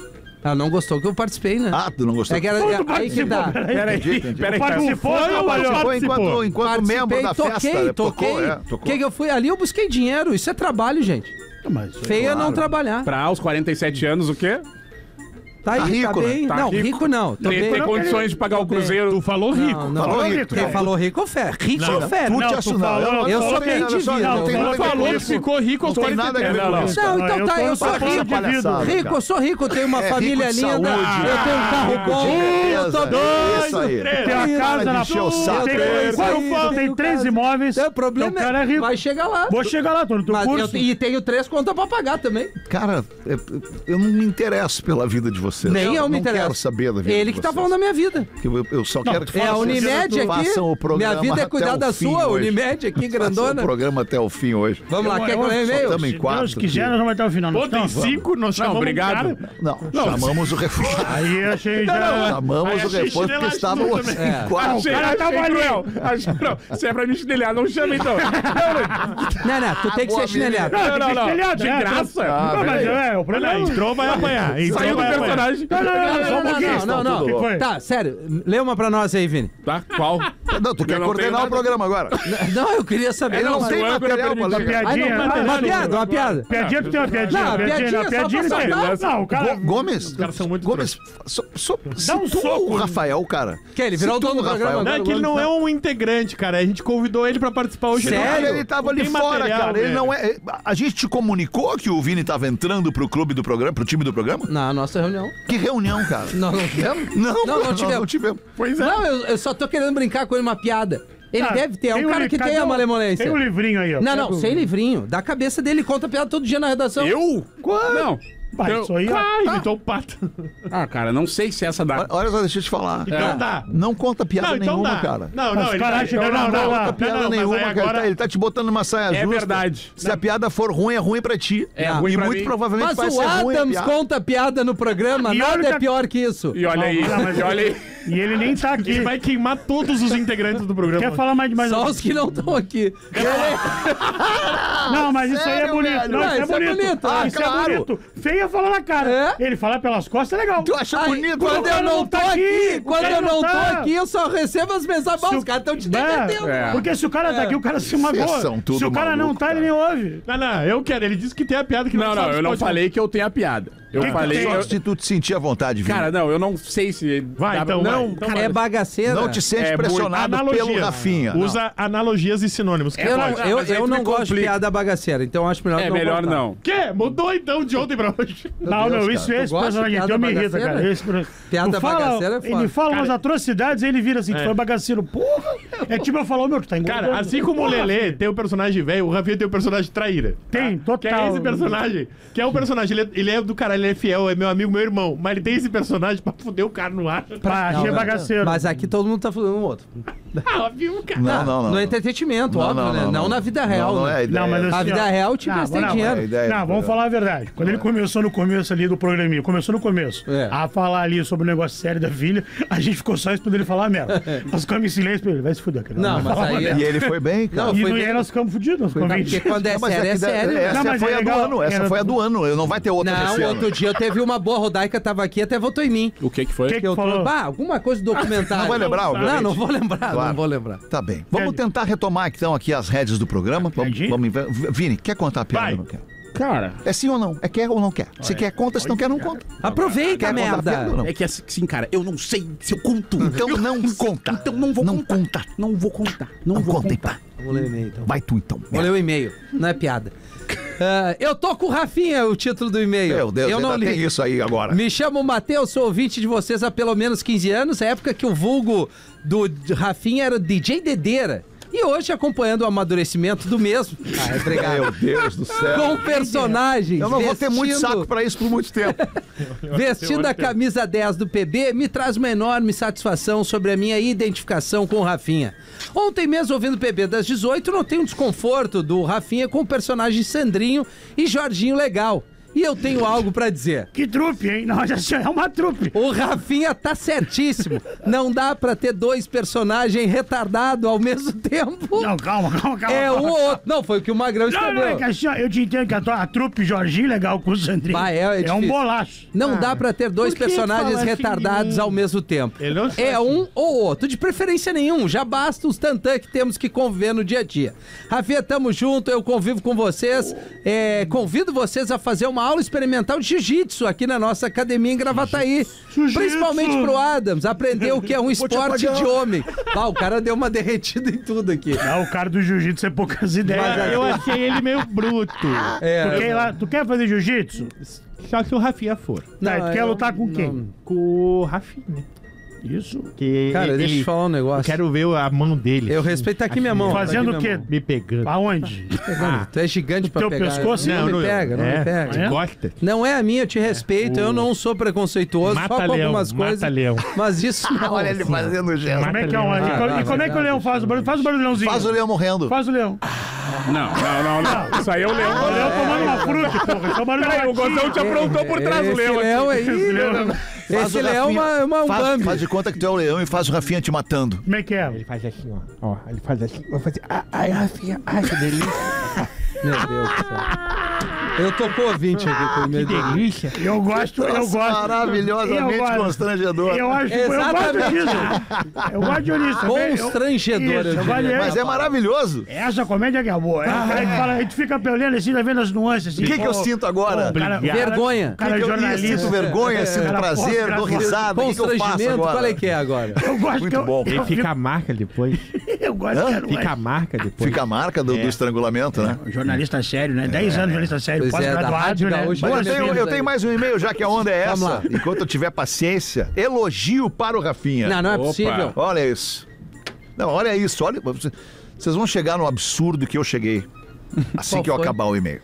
Ela não gostou que eu participei, né? Ah, tu não gostou? É que era, Quando aí que tá. Peraí, Entendi, entendi. Peraí, Participou ou foi ou trabalhou? não Foi enquanto, participou? enquanto membro da toquei, festa. toquei, Tocou, toquei. é, O tocou. que que eu fui? Ali eu busquei dinheiro. Isso é trabalho, gente. Mas, Feia Claro. não trabalhar. Pra aos quarenta e sete anos, o quê? Tá aí, Tá tá, rico, né? bem. Tá não, rico. rico, não. Tô Tem, bem. tem condições de pagar o Tô bem. cruzeiro. Tu falou rico. Não, não. Falou Falou rico. rico. Quem falou rico ou fé? Rico Não, ou fé? Tu Não, te tu assumiu. falou- eu sou falei, bem olha só, de vida. Não tem Não, nada a ver Falou com que isso. ficou rico aos Não tem quarenta nada a e ver sete. com Não, isso. Não, Não, então eu tá, tô eu sou falando rico. de vida. Rico, eu sou rico, eu tenho uma É, família rico de linda, saúde. eu tenho um carro Rico de bom, eu tô beleza. bem. Isso aí. Tem uma Isso, casa de na encher o saco. Tem, Isso aí, tem, tem três imóveis. O problema então o cara é é, rico. vai chegar lá. Vou chegar lá, tô no teu Mas eu, curso. e tenho três contas pra pagar também. Cara, é- eu não me interesso pela vida de vocês. Nem eu me não interesso. quero saber da vida Ele de que tá vocês. falando da minha vida. Que Eu, eu só quero que É a vocês Unimed aqui. façam o programa Minha vida é até cuidar o da fim sua, hoje. Unimed aqui, Façam grandona. o programa até o fim hoje. Vamos lá, Eu- quer eu- que eu leia só e-mail? tamo em Se quatro Deus quiser, aqui. nós vamos até o final. Pô, Não, tem estamos. cinco, nós Não, chamamos obrigado. o cara. Não, chamamos o reforço. Aí achei já... Chamamos Aí o achei reforço porque chinelagem estavam também. assim, É. quatro. Achei, cara achei tava ali. cruel. Achei- não, se é pra me chinelhar, não chama então. Não, não, tu tem que boa, ser chinelhado. Não, não, tem que não. chinelhar, De né? graça. Não, mas velho. é, o problema é... Entrou, vai apanhar. Entrou, Saiu do vai apanhar. personagem. Não, não, não, só um pouquinho. Não, não, O que não. foi? Tá, sério, lê uma pra nós aí, Vini. Tá? Qual? Não, tu quer Eu não coordenar tenho o programa agora. Não, eu queria saber. Ele não mas- tem sou eu que material não pra permiti. ler. Ah, não, Piadinha, uma, uma né? piada, uma piada. Piadinha, tu tem uma piadinha. Não, piadinha, piadinha não, só piadinha pra ele tem. soltar. Não, o cara... Go- Gomes? Os caras são muito Gomes, so, so, Dá um situa soco. o Rafael, cara. Que ele virou o Situa dono do o programa. Rafael. Não, é que ele não é um integrante, cara. A gente convidou ele pra participar hoje. Sério? Ele tava ali Tem fora, material, cara. Ele velho. não é. A gente te comunicou que o Vini tava entrando pro clube do programa, pro time do programa? Na nossa reunião. Que reunião, cara? Nós não tivemos? Não, não, não nós tivemos. não tivemos. Pois é. Não, eu, eu só tô querendo brincar com ele uma piada. Ele Tá, deve ter, é um o cara li- que tem cadê a o- malemolência. Tem um livrinho aí, ó. Não, Pega não, o- sem livrinho. Da cabeça dele, conta piada todo dia na redação. Eu? Não. Pai, Eu- isso aí... ó. Ah, imitou o pato. Ah, cara, não sei se essa dá. Olha- Olha só, deixa eu te falar. Então dá. Não conta piada Não, então nenhuma, dá. cara. Não, Mas não, ele cara, tá... acha que Não, não, não, não, não. não, Conta Não, piada não, mas nenhuma, aí cara. agora... Ele tá- Ele tá te botando numa saia É justa. verdade. Se a piada for ruim, é ruim pra ti. É Não. ruim E pra muito mim. provavelmente Mas vai o ser ruim a Adams piada. conta piada no programa, E nada olha é que- pior que isso. E olha aí, Não, mas- e olha aí. E ele nem tá aqui. Ele vai queimar todos os integrantes do programa. Quer falar mais de mais Só algum? os que não estão aqui. Não, mas isso aí é Sério, bonito. velho? Não, Não, isso é isso é bonito. bonito, Ah, é. isso é Claro. bonito. Feia fala na cara. É? Ele fala pelas costas é legal. Tu acha Ai, bonito? quando cara eu não não tô tá aqui, aqui, o quando cara eu não não tô tá. aqui, eu só recebo as mensagens. Se Bom, o- os caras estão te É, defendendo. é. Porque se o cara tá aqui, o cara se magoa. Vocês são tudo Se o cara não maluco, tá, ele nem ouve. Não, não, eu quero. Ele disse que tem a piada que não Não, não, sabe eu se não pode- falei que eu tenho a piada. Eu Que que falei. tem? eu- Se tu te sentir à vontade, Vini. Cara, não, eu não sei se. Vai, dá- então vai. Não, Então cara, É bagaceira. não te sente É, pressionado Analogia. pelo Rafinha. Usa analogias e sinônimos. Que Eu não, pode. eu, mas aí eu tu não me gosto de complica. piada bagaceira, então eu acho melhor é não melhor contar. não. Quê? Mudou então de ontem pra hoje. Não, Deus, meu, isso cara. esse Tu gosta de personagem aqui, piada eu me irrita, bagaceira? cara. Esse, Piada tu fala, bagaceira é ele foda. fala Cara, umas atrocidades e ele vira assim, tu É. foi bagaceiro. Porra! É tipo eu falar, meu, tu tá engordando. Cara, assim como o Lelê tem o personagem velho, o Rafinha tem o personagem traíra. Tem, tá? Que é total. esse personagem. Que é o personagem. Ele é, ele é do caralho, ele é fiel, é meu amigo, meu irmão. Mas ele tem esse personagem pra fuder o cara no ar. Pra Não, achei não, bagaceiro. Mas aqui todo mundo tá falando um outro. Ah, viu, cara? Não, não, não. No entretenimento, Não, óbvio, não, né? não, Não, não. na vida real. Não, não né? é a ideia. Não, mas Na assim, vida ó, real, o time não, tem não, dinheiro. é a ideia Não, do vamos programa. falar a verdade. Quando ele começou no começo ali do programinha, começou no começo, É. a falar ali sobre o negócio sério da filha, a gente ficou só esperando ele falar merda. Nós ficamos em silêncio pra ele, vai se fuder, cara. Não, vai mas falar aí uma é- merda. E ele foi bem, cara. Não, E foi no- bem- aí nós ficamos fudidos, nós ficamos Porque vendidos. quando é Não, mas sério, é que da- sério. né? Essa Não, mas foi é a do legal. ano. Essa Era- foi a do ano. Eu não vai ter outra desse Não, ano. outro dia teve uma boa rodaica, tava aqui até votou em mim. O que que foi? Que que Eu falou? Bah, alguma coisa do documentário. Não vai lembrar, obviamente. Não, não vou lembrar, Claro. não vou lembrar. Tá bem. Vamos Entendi. tentar retomar então aqui as rédeas do programa. Vamos, Entendi. vamos inve- Vini, quer contar a piada Vai. ou não quer? Cara, É sim ou não? É quer ou não quer? Se quer, conta. Se não quer, não conta. Aproveita, Quer contar a piada ou merda. não? é que assim, cara, eu não sei se eu conto. Então não conta. Então não vou Não contar. conta. Não vou contar. Não, Não vou conta, contar. Vou ler o e-mail, então. Vai tu então. Vou ler o e-mail, não é piada. Ah, eu tô com o Rafinha, o título do e-mail. Meu Deus, eu não ainda li. tem isso aí agora. Me chamo Matheus, sou ouvinte de vocês há pelo menos quinze anos, a época que o vulgo do Rafinha era o D J Dedeira. E hoje acompanhando o amadurecimento do mesmo. Ah, obrigado. Meu Deus do céu. Com personagens. Eu não vou ter muito vestindo- saco pra isso por muito tempo. Vestindo a camisa dez do P B, me traz uma enorme satisfação sobre a minha identificação com o Rafinha. Ontem mesmo, ouvindo o P B das dezoito, notei um desconforto do Rafinha com o personagem Sandrinho e Jorginho Legal. E eu tenho algo pra dizer. Que trupe, hein? Não, já é uma trupe. O Rafinha tá certíssimo. Não dá pra ter dois personagens retardados ao mesmo tempo. Não, calma, calma, calma. É um ou outro. Não, foi o que o Magrão Não, não, é escreveu. que assim, ó, eu te entendo que a, tua, a trupe Jorginho legal com o Sandrinho Bah, é- é é, um difícil. bolacho. Não dá pra ter dois por que personagens fala assim retardados de mim? ao mesmo tempo. Ele não É fala um ou outro, de preferência nenhum. Já basta os tantã que temos que conviver no dia a dia. Rafinha, tamo junto, eu convivo com vocês. É, convido vocês a fazer uma aula experimental de jiu-jitsu aqui na nossa academia em Gravataí. Jiu-jitsu. Principalmente pro Adams, aprender o que é um esporte de homem. Ah, o cara deu uma derretida em tudo aqui. Ah, o cara do jiu-jitsu é poucas ideias. Mas Eu achei ele meio bruto. É, Tu quer, ir lá, tu quer fazer jiu-jitsu? Só se o Rafinha for. Tá, tu quer eu- lutar com quem? não. Com o Rafinha. Isso. Que Cara, ele, deixa eu te falar um negócio. Eu quero ver a mão dele. Eu respeito tá aqui minha mão. Fazendo tá o aqui quê? minha Me pegando. Aonde? mão. Tu é gigante pra teu pegar. pescoço? Não, Não, me não, pega, não é, me pega. É? Gosta? Não é a minha, eu te respeito, eu não sou preconceituoso, Mata só com leão, algumas mata coisas. leão. Mas isso não. Olha ele fazendo o gesto. Como é que é, um, Mata e, leão. co- Ah, e como é que o leão faz o barulho? Faz o barulhãozinho. Faz o leão morrendo. Faz o leão. Não, não, não, não. Isso aí é o O leão. leão tomando uma fruta, porra. Isso é o barulho Peraí, o do latim. Gozão te aprontou por trás do Esse leão. leão aqui. aí. Esse leão- Esse o leão é Rafinha- uma, uma, um faz, Bambi. faz de conta que tu é o leão e faz o Rafinha te matando. Como é que é? Ele faz assim, ó. Ó, ele faz assim. Vai fazer. Ai, ai, Rafinha. Ai, que delícia. Meu Deus do céu. Eu tô com ouvinte aqui com medo. Delícia. Eu gosto, eu Nossa, gosto. maravilhosamente Eu gosto. constrangedor. Eu acho, eu gosto Exatamente. disso. Eu gosto disso. Constrangedor, eu Isso, eu diria. gosto disso. Mas é maravilhoso. Essa comédia que é boa. É, o cara que fala, a gente fica olhando assim, tá vendo as nuances. Assim, O que, que eu pô, sinto agora? pô, o cara- Vergonha. O cara é Que que eu jornalista. sinto vergonha, sinto Cara, prazer, pô, dou risada. O que, que eu faço Constrangimento, agora? qual é que é agora? Eu gosto Muito que eu, bom. Eu, Ele fica a marca depois. eu gosto que eu- Fica a marca depois. Fica a marca do, do estrangulamento, né? Jornalista sério, né? Dez anos jornalista sério, Pois é, da pós-graduado, Rádio né? Gaúcha. Mas Boa, eu tenho, filhos eu aí. tenho mais um e-mail, já que a onda é Vamos essa. lá. Enquanto eu tiver paciência, elogio para o Rafinha. Não, não é Opa. possível. Olha isso. Não, olha isso. Olha, vocês vão chegar no absurdo que eu cheguei assim Qual que eu foi? acabar o e-mail.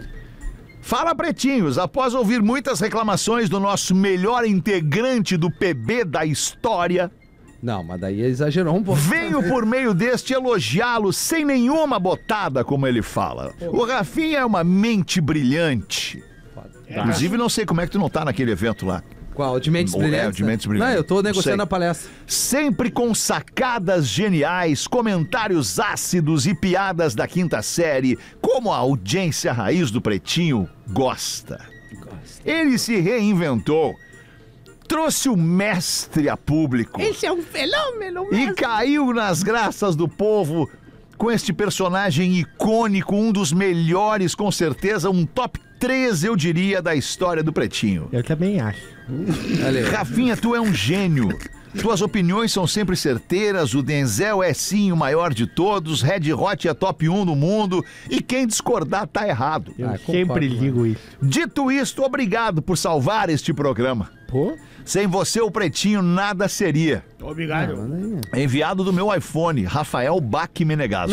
Fala, pretinhos. Após ouvir muitas reclamações do nosso melhor integrante do P B da história, Não, mas daí exagerou um pouco. venho por meio deste elogiá-lo sem nenhuma botada, como ele fala. O Rafinha é uma mente brilhante. Inclusive, não sei como é que tu não tá naquele evento lá. Qual? De Mentes Ou é, Brilhantes? de Mentes né? Brilhantes. Não, eu tô negociando Sei. a palestra. Sempre com sacadas geniais, comentários ácidos e piadas da quinta série, como a audiência raiz do Pretinho gosta. Ele se reinventou, trouxe o mestre a público. Esse é um fenômeno, E caiu nas graças do povo com este personagem icônico, um dos melhores, com certeza, um top três, eu diria, da história do Pretinho. Eu também acho. Olha aí. Rafinha, tu é um gênio. Tuas opiniões são sempre certeiras, o Denzel é sim o maior de todos, Red Hot é top um no mundo e quem discordar tá errado. Eu Ah, sempre concordo, digo isso. Dito isto, obrigado por salvar este programa. Pô? Sem você, o Pretinho nada seria. Obrigado. Enviado do meu iPhone, Rafael Bach Menegasso.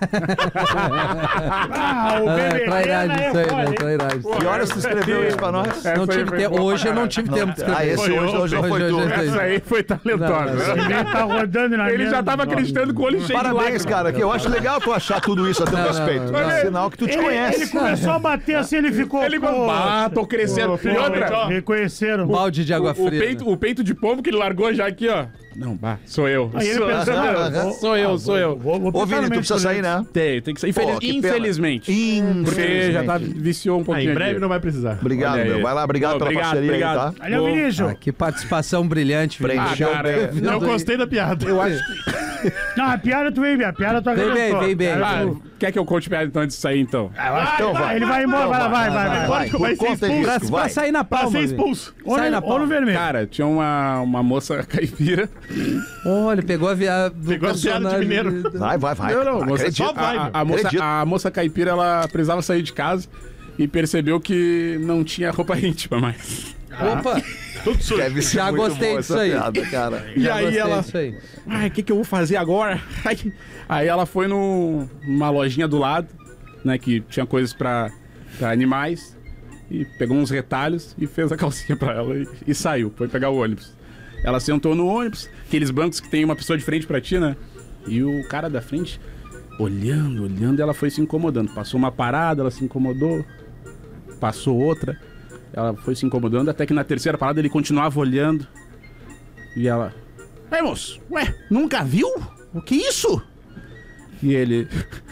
Ah, o É, B B B trairagem isso aí, é né? foda, Trairagem. Que horas tu escreveu isso pra nós? Não tive tempo. Hoje eu não tive tempo de escrever. Ah, esse hoje, hoje não foi Hoje, tu. hoje, hoje. Essa aí foi talentosa. Não, não, Ele tá rodando na Ele mesa. já tava acreditando com o olho cheio de Parabéns, lágrimas. cara, que eu acho legal tu achar tudo isso a teu Não, não, respeito. não. É sinal que tu te Ele, ele conhece. começou a bater assim, ele ficou... Ele pô, ficou, ah, tô crescendo. pô, E outra, pô, reconheceram. Balde de água o, o fria. peito, o peito de pombo que ele largou já aqui, ó. Não, bah, sou eu. Aí ele sou, pensando, ah, vou- sou eu, sou eu. Vou, vou Ô, pensar Vini, no tu meio precisa dos sair, dois. né? Tem, tem que ser. Infeliz- Pô, que pena. infelizmente. Porque Infelizmente. já tá, viciou um pouquinho. Ah, em breve aqui. não vai precisar. Obrigado, Olha aí. meu. Vai lá, obrigado Ô, pela obrigado, parceria obrigado. aí, tá? Olha o Vinícius. Ah, que participação brilhante, Prende. Vinícius. Ah, cara, Vindo Não aí. gostei da piada. Eu acho Não, a piada tu veio bem, a piada tu Vem bem, arrebentou. vem bem. Piada Ah, tu- quer que eu conte piada então antes de sair, então? Ah, eu acho que Então vai, vai. ele vai embora, vai, vai, vai, vai. Vai, por vai ser conta expulso. Pra, disso, pra vai. sair na Pra palma. ser Vini. expulso. Ou Sai no, na ou no palma. vermelho. Cara, tinha uma, uma moça caipira. Olha, pegou a viada do Pegou a piada de personagem. mineiro. Vai, vai, vai. Não, não, moça, Acredito. só vai, a, a, moça, Acredito. a moça caipira, ela precisava sair de casa e percebeu que não tinha roupa íntima mais. Opa, Deve ser Já muito gostei boa disso essa aí. piada, cara. E já aí gostei ela... disso aí. Ai, o que, que eu vou fazer agora? Aí, aí ela foi no, numa lojinha do lado, né, que tinha coisas pra, pra animais, e pegou uns retalhos e fez a calcinha pra ela e, e saiu, foi pegar o ônibus. Ela sentou no ônibus, aqueles bancos que tem uma pessoa de frente pra ti, né? E o cara da frente, olhando, olhando, ela foi se incomodando. Passou uma parada, ela se incomodou. passou outra. Ela foi se incomodando, até que na terceira parada ele continuava olhando. E ela... Ei, moço, ué, nunca viu? O que é isso? E ele...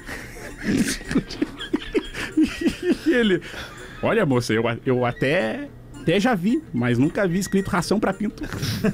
e ele... Olha, moça, eu, eu até, até já vi, mas nunca vi escrito ração pra pinto.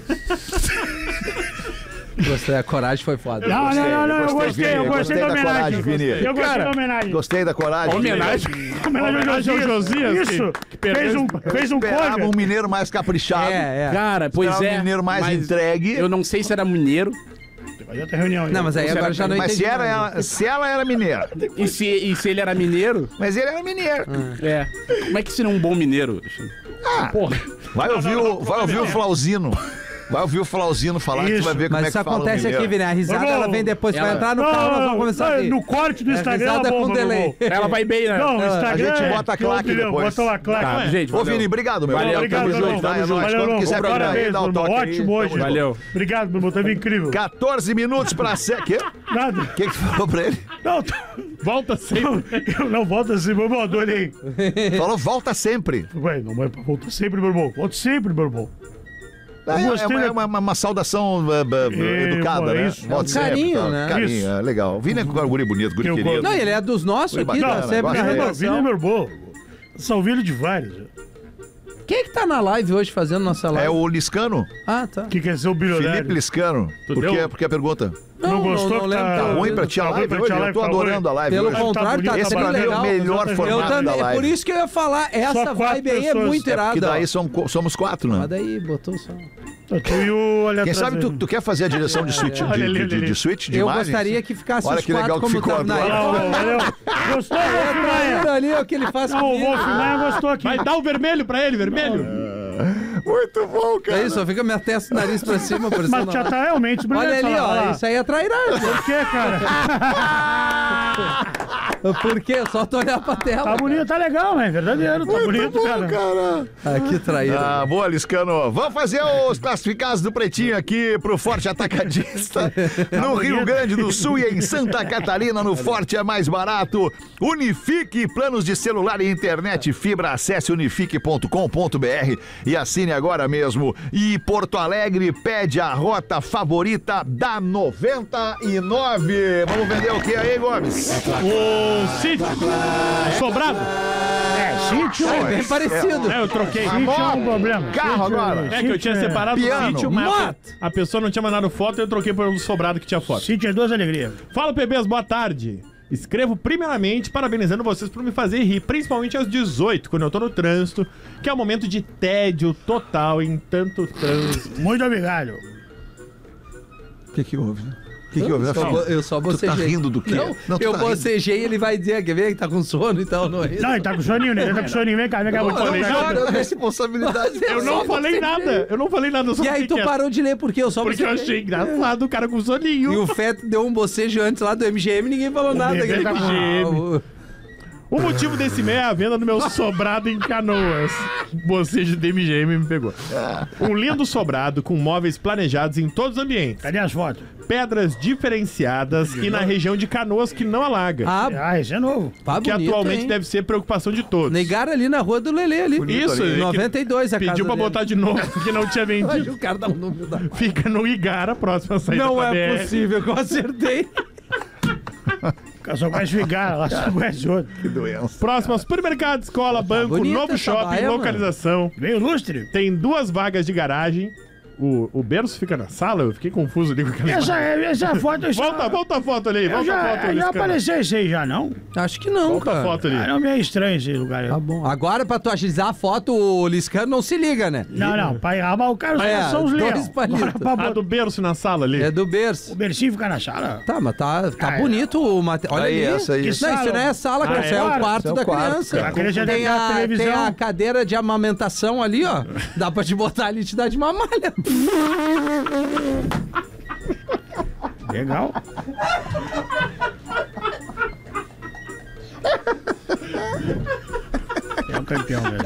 Gostei, a coragem foi foda. Não, não, não, não, eu gostei, gostei, Vini, eu gostei gostei da da homenagem. coragem, Vini. Eu gostei Cara, da homenagem. Gostei da coragem. Homenagem. Homenagem ao Josias. Isso, fez um, fez um Esperava cover. um mineiro mais caprichado. É, é. Cara, pois Esperava é. um mineiro mais mas entregue. Eu não sei se era mineiro. Vai ter reunião. Não, mas aí agora já não Mas entendi. se, era mais. ela, se ela era mineira. E se, e se ele era mineiro, Mas ele era mineiro. é. Como é que seria um bom mineiro? Porra. Vai ouvir, o, vai ouvir o Flauzino. Vai ouvir o Flauzino falar que tu Isso. vai ver como Mas é isso que fala o acontece mineiro. aqui, Vini. A risada Ô, ela vem depois. Vai ela- entrar no carro, nós vamos começar a rir. No corte do É Instagram, risada ela com bomba, delay. meu irmão. Ela vai bem, né? Não, o Instagram a gente é bota a que eu claque opinião, depois. Bota uma claque. Tá, gente, Ô, valeu. Vini, obrigado, meu. Valeu, Obrigado, tamo meu junto, irmão. tamo É junto. nóis. Valeu, Quando irmão. quiser vir aí, Parabéns, dá o meu irmão. toque aí, Ótimo tamo hoje. junto. Valeu. Obrigado, meu irmão. Tava incrível. quatorze minutos pra ser. Quê? Nada. O que que tu falou pra ele? Não, Volta sempre. eu não volta assim, meu irmão. Adorei. Falou, volta sempre. Ué, não é pra voltar sempre, meu irmão. Volta sempre, meu irmão. É, é gostei uma, da- é uma, uma- uma saudação uh, uh, É, educada, pô, né? isso. Volte É um carinho, sempre, tá? né? Carinho, Isso. é legal. Vini é um guri bonito, guri Eu querido. gosto. Não, ele é dos nossos Foi aqui, bacana, tá sempre na gostei. Vini é meu- Vini é redação. meu irmão. Salve ele de vários. Quem é que tá na live hoje fazendo nossa live? É o Liscano, Ah, tá. Que quer ser o Felipe bilionário. Liscano. Por deu? quê? Por que a pergunta? Não gostou não que lembro. tá- Tá ruim ruim pra ti a tá ruim live pra ti hoje? a Eu live, tô tá adorando a live Pelo hoje. Tá contrário, tá, bonito, Esse tá pra bem mim é o legal. melhor Eu formato Eu da também, é live. por isso que eu ia falar, essa quatro vibe aí é pessoas. muito É irada. Que daí ó. são, somos quatro, Mas né? daí botou só. Tá tu e o... Olha Quem atrás sabe tu, dele. tu quer fazer a direção de suíte, Olha de, ali, de, olha de, ali. de suíte, de Eu imagens? gostaria que ficasse Olha os que quatro legal que como ficou tava na agora. Não, época. valeu. Gostou, Wolfmaia? Olha ali o que ele faz Não, o comigo. Wolfmaia gostou aqui. Vai dar o vermelho pra ele, vermelho. Muito bom, cara. É isso, só fica minha testa e nariz pra cima, por isso Mas não. já tá realmente brilhante. Olha ali, olha lá. ó, isso aí é trairagem. Por quê, cara? Por quê? Só tu olhar pra tela. Tá bonito, tá legal, né? Verdadeiro, tá bonito, cara. Cara. Ah, que traíra. Ah, boa, Liscano. Vamos fazer os classificados do Pretinho aqui pro Forte Atacadista. No Rio Grande do Sul e em Santa Catarina, no Forte é mais barato. Unifique, planos de celular e internet fibra. Acesse unifique ponto com ponto br e assine agora mesmo. E Porto Alegre pede a rota favorita da noventa e nove. Vamos vender o que aí, Gomes? O sítio. Sobrado. É, sítio. É bem parecido. É, eu troquei. Sítio é um problema. Carro Sítio- agora. É que eu tinha sítio separado Piano. o sítio, mas a, Moto. a pessoa não tinha mandado foto e eu troquei por um sobrado que tinha foto. Sítio é duas alegrias. Fala, P Bs, boa tarde. Escrevo primeiramente parabenizando vocês por me fazer rir, principalmente aos dezoito, quando eu tô no trânsito, que é um momento de tédio total em tanto trânsito. Muito obrigado. O que que houve? O que que houve? Eu só, bo- eu só Tu tá bocejei. rindo do quê? Não, Não, tu eu tá rindo. bocejei e ele vai dizer, quer ver que tá com sono e tal. Não, é isso. Não, ele tá com soninho, né? Ele tá com soninho. Vem cá, vem cá. Vou te falei falar. nada. eu- Responsabilidade. Eu não só falei bocejei. nada, eu não falei nada sobre E aí o que tu que é. parou de ler, por quê? Eu só Porque eu bocejei. achei engraçado o cara com soninho. E o Feto deu um bocejo antes lá do M G M e ninguém falou nada. bebê Aquele- tá com Ah, o- O motivo desse e-mail é a venda do meu sobrado em Canoas. Bocejo de M G M me pegou. Um lindo sobrado com móveis planejados em todos os ambientes. Cadê as fotos? Pedras diferenciadas e na região de Canoas que não alaga. Ah, Ah, esse é novo. pá, que bonito, atualmente hein? deve ser preocupação de todos. Negaram ali na rua do Lelê ali. Bonito Isso, ali. é que noventa e dois a casa pediu pra dele. botar de novo, que não tinha Ai, vendido. o cara dá um número da... Fica no Igara, próxima saída Não pra é B R. possível que eu acertei. O cara só conhece o Igara, lá só conhece outro. Que doença. Próxima, supermercado, escola, banco, bonita novo essa shopping, baia, localização. Veio lustre. Tem duas vagas de garagem. O, o berço fica na sala? Eu fiquei confuso ali com aquela Essa, imagem. essa foto... eu já- Volta, volta a foto ali, Eu volta a já, foto ali. já esse cara. apareceu esse aí já, não? Acho que não, Volta a cara. foto ali. Ah, não, me é estranho esse lugar aí. Tá bom. Agora, pra tu agilizar a foto, o Liscano não se liga, né? Não, não, pai, ah, mas o cara É, são os dois leões. palitos. Agora pra A botar- do berço na sala ali. É do O berço. Bercinho fica na sala. Tá, mas tá, tá Ah, é. bonito o material. Olha Aí, ali. essa aí. Que Não, sala? isso não é sala, cara. Ah, Isso é, é o quarto, quarto isso é o da quarto, criança. cara. A criança tem, deve ter a a, televisão. tem a cadeira de amamentação ali, ó. Dá pra te botar ali e te dar de mamalha. Legal. É o campeão, velho.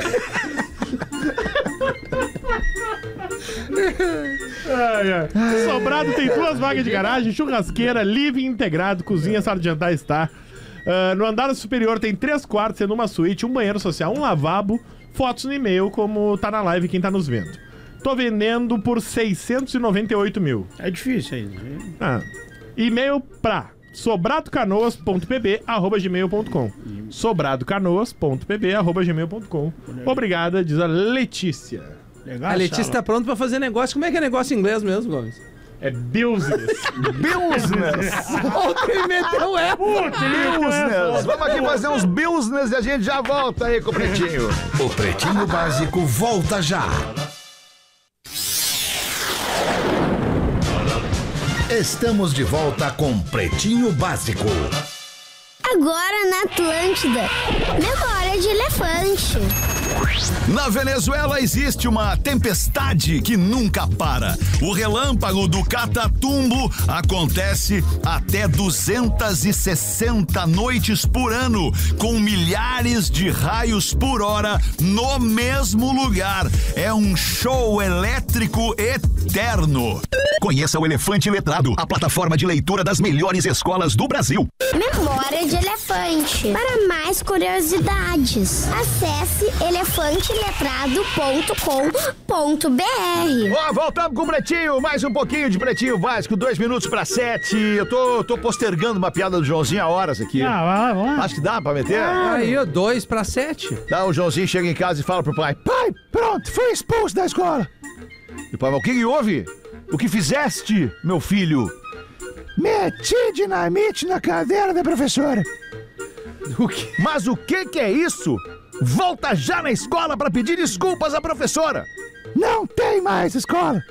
Ai, ai. Sobrado tem duas vagas de garagem, churrasqueira, living integrado, cozinha, sala de jantar está. Uh, no andar superior tem três quartos, sendo uma suíte, um banheiro social, um lavabo, fotos no e-mail, como tá na live quem tá nos vendo. Tô vendendo por seiscentos e noventa e oito mil. É difícil aí. Ah. E-mail pra sobradocanoas.pb arroba gmail ponto com sobradocanoas.pb arroba gmail ponto com. Obrigada, diz a Letícia. Legal, A Letícia tá pronta pra fazer negócio. Como é que é negócio em inglês mesmo, Gomes? É business. Business! Ontem meteu essa. Business! Vamos aqui fazer uns business e a gente já volta aí com o Pretinho. O Pretinho Básico volta já. Estamos de volta com Pretinho Básico. Agora na Atlântida, memória de elefante. Na Venezuela existe uma tempestade que nunca para. O relâmpago do Catatumbo acontece até duzentas e sessenta noites por ano, com milhares de raios por hora no mesmo lugar. É um show elétrico eterno. Conheça o Elefante Letrado, a plataforma de leitura das melhores escolas do Brasil. Memória de elefante. Para mais curiosidades, acesse elefante letrado ponto com ponto b r. Ó, voltamos com o Pretinho, mais um pouquinho de Pretinho Básico, dois minutos pra sete. Eu tô, tô postergando uma piada do Joãozinho há horas aqui. Ah, vai, vai. Acho que dá pra meter? Aí, ó, dois pra sete. Dá, o Joãozinho chega em casa e fala pro pai: pai, pronto, fui expulso da escola. E o pai: mas o que que houve? O que fizeste, meu filho? Meti dinamite na cadeira da professora. O quê? Mas o que que é isso? Volta já na escola pra pedir desculpas à professora. Não tem mais escola.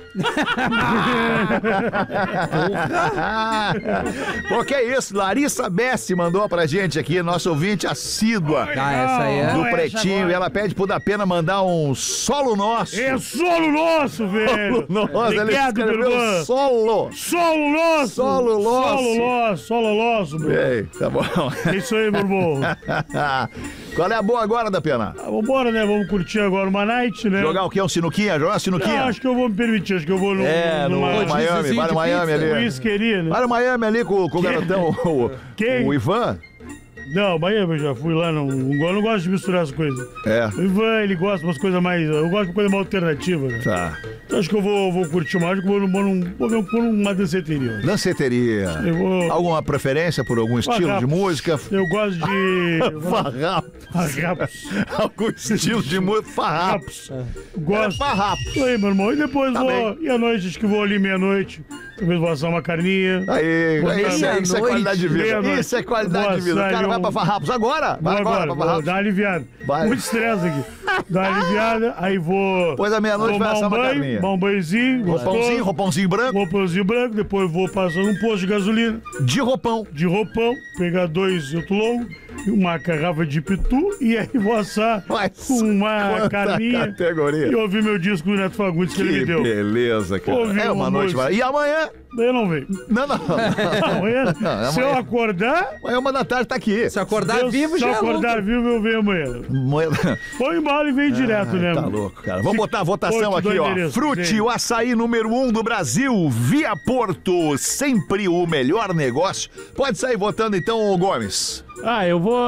Pô, que é isso? Larissa Bessi mandou pra gente aqui, nosso ouvinte assídua Ah, essa aí é. do essa Pretinho. agora. E ela pede pro Dapena mandar um solo nosso. É solo nosso, velho. Nossa, ele Obrigado, meu escreveu irmão. solo. Solo nosso. Solo nosso. Solo nosso, solo nosso, meu. Ei, tá bom. É isso aí, meu irmão. Qual é a boa agora, Dapena? Ah, vambora, né? Vamos curtir agora uma night, né? Jogar o quê? Um sinuquinha? Jogar uma sinuquinha? Não, acho que eu vou me permitir, acho que eu vou no, É, no numa... Miami, vai no Miami ali. Whiskeria, né? Vai no Miami ali com, com o garotão, o, Quem? o Ivan. Não, Miami eu já fui lá, não, eu não gosto de misturar as coisas. É. O Ivan, ele gosta de umas coisas mais, eu gosto de uma coisa mais alternativa, né? Tá. Então acho que eu vou, vou curtir mais, acho que eu vou, vou, num, vou, vou, vou numa danceteria. Danceteria. Eu vou... Alguma preferência por algum estilo Farrapos. de música? Eu gosto de... Farrapos. Farrapos. Algum estilo de música? Farrapos. Farrapos. Gosto. É farrapos. Isso aí, meu irmão. E depois Tá vou... bem. E à noite, acho que vou ali meia-noite. Talvez vou assar uma carninha. Aí, Vou isso, meia é, isso é noite, qualidade de vida. meia-noite. Isso é qualidade Vou de vida. O assar cara ali vai um- pra Farrapos agora? Vou Vai agora, agora, pra vou Farrapos. dar uma aliviada. Vai. Muito estresse aqui. Dar uma aliviada, aí vou... Depois da meia-noite vai tomar assar um uma banho, carninha. tomar um banhozinho. Roupãozinho, gostoso, roupãozinho branco. Roupãozinho branco, depois vou passar num posto de gasolina, De roupão. de roupão, pegar dois outro longo, uma garrafa de pitu e aí vou assar Mas com uma quanta carninha categoria. e ouvir meu disco do Neto Fagundes que, ele me Que deu. beleza, cara. Ouvi É uma uma noite. música. vai- E amanhã? Daí eu não venho. Não, não. Amanhã, Não, se eu amanhã. acordar, Amanhã uma da tarde tá aqui. Se acordar eu- vivo, se já eu é acordar louco. vivo, eu venho amanhã. Amanhã- Põe embora e vem direto, né? Tá mano? louco, cara. Vamos botar a votação Porto do aqui, ó. endereço, Frute, sim. o açaí número um do Brasil, Via Porto, sempre o melhor negócio. Pode sair votando então, ô Gomes. Ah, eu vou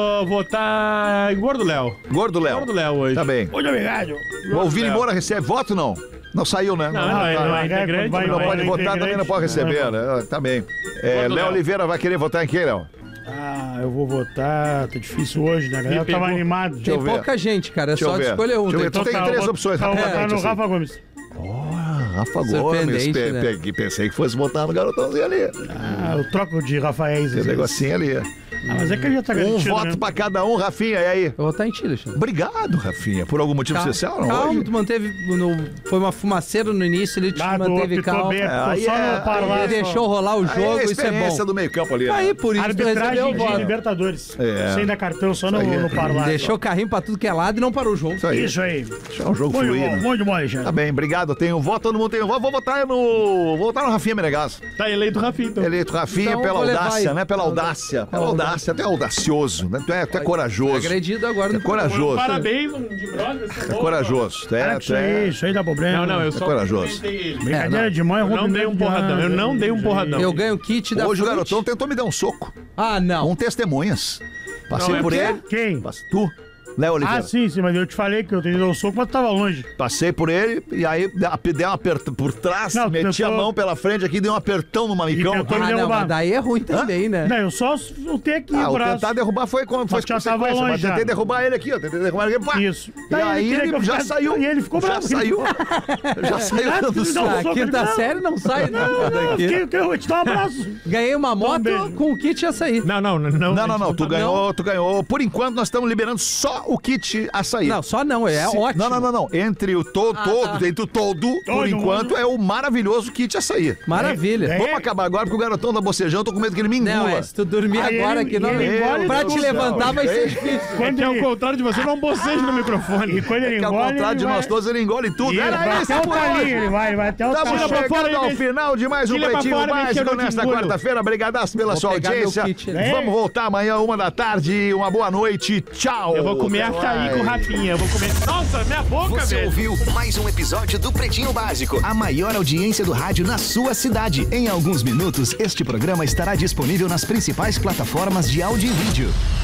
votar em Gordo Léo. Gordo Léo. Gordo Léo hoje. Tá bem. Muito obrigado. O Vini Léo. Moura recebe voto, não? Não saiu, né? Não, não, é- não é integrante, vai- Não vai- pode vai votar, integrante. também não pode receber, né? Tá bem. É, Gordo Léo Léo. Oliveira vai querer votar em quem, Léo? Ah, eu vou votar. Tá difícil hoje, né? A galera Me tava pegou. animado. eu Tem ver. pouca gente, cara. É Deixa eu só de ver. escolher um. Deixa eu ver. Tem Tu tem Tá, três eu vou- opções, tá, eu vou rapidamente, votar no assim. Rafa Gomes. Rafa Gomes. Surpreendente, Pe- né? pe- Pensei que fosse votar no garotãozinho ali. Ah, eu troco de Rafaéis. Tem um assim. negocinho ali. Ah, mas é que ele já tá Um garantido, voto né? pra cada um, Rafinha. E aí? Eu vou estar em ti, Alexandre. Obrigado, Rafinha. Por algum motivo Calma, especial, não? calma, Hoje? tu manteve. No, foi uma fumaceira no início, ele te Ah, do manteve apitou calmo. bem, apitou aí só é- no par lá, Ele só. deixou rolar o Aí jogo, é a isso é experiência bom. do meio campo ali. né? Aí, por isso tu recebeu Arbitragem o de voto. Libertadores. É. Sem dar cartão, só no, Isso aí. no par lá. Deixou carrinho pra tudo que é lado e não parou o jogo. Isso aí. Isso aí. Deixar o jogo Muito fluir, bom, né? muito bom, Alexandre. Tá bem, obrigado. Tem um voto, todo mundo tem um voto. Vou votar no. Vou votar no Rafinha Menegas. Tá eleito o Rafinha, então. Eleito Rafinha Então, pela vou levar audácia, aí. né? Pela audácia. Pela Qual audácia. audácia, tu é audacioso, né? Tu é, tu é corajoso. Agredido agora Tu é no corajoso. Parabéns, um de brother. Tu é corajoso. Tu é, Para com tu isso aí, é... isso aí dá problema. Não, não, eu só corajoso. cumprimentei ele. Brincadeira de mãe, Eu não rompimento dei um de porradão, eu asa, não dei um isso porradão. aí. Eu ganho o kit da Hoje o Fruit. garotão tentou me dar um soco. Ah, não. Com testemunhas. Passei Não, é por porque- ele. Quem? Pass- Tu, Léo Oliveira. Ah, sim, sim, mas eu te falei que eu tentei dar um soco, mas tu tava longe. Passei por ele e aí dei um apertão por trás, Não, meti tentou- a mão pela frente aqui e dei um apertão no mamicão. E tentou- Ah, não, derrubar. mas daí é ruim também, né? Não, eu só soltei aqui Ah, o o braço. tentar derrubar foi quando foi Mas já tava consequência, mas longe, tentei já. derrubar ele aqui, ó. Tentei derrubar ele aqui. Pá. Isso. E Daí ele aí queria ele que eu já ficasse- saiu. e ele ficou já bravo. saiu. já saiu Ah, dando tu me dá um soco. A soco, quinta não. série não sai nada Eu daqui. fiquei- eu vou te dar um abraço. Ganhei uma moto beijo. com o kit açaí. Não, não, não. Não, não, não. Tu tá- ganhou, tu ganhou. Por enquanto, nós estamos liberando só o kit açaí. Não, só não, é Se- ótimo. Não, não, não, não. Entre o to, Ah, todo, tá. entre o todo, por Todo enquanto, mundo. é o maravilhoso kit açaí. Maravilha. É, Vamos acabar agora porque o garotão tá bocejando, eu tô com medo que ele me engula. Não, é, se tu dormir Aí agora ele- aqui, não, ele engole pra tudo. te levantar vai ser Ei. difícil. É Quando que ao ele- contrário de você, não boceja no microfone. E quando ele Que ao engole, contrário ele de vai... nós todos, ele engole tudo. Ele Era vai isso até o por talinho, hoje. ele vai, vai até o Estamos talinho. pra fora chegando aí, ao deixa- final de mais um tira pra Pretinho fora, Básico mexendo nesta de engulho. quarta-feira. Brigadaço pela Vou sua pegar meu audiência. kit. É. Vamos voltar amanhã, uma da tarde. Uma boa noite. Tchau. Eu vou comer Até açaí mais. com o Rafinha. Eu vou comer. Nossa, minha boca, Você velho. ouviu mais um episódio do Pretinho Básico, a maior audiência do rádio na sua cidade. Em alguns minutos, este programa estará disponível nas principais plataformas de áudio e vídeo.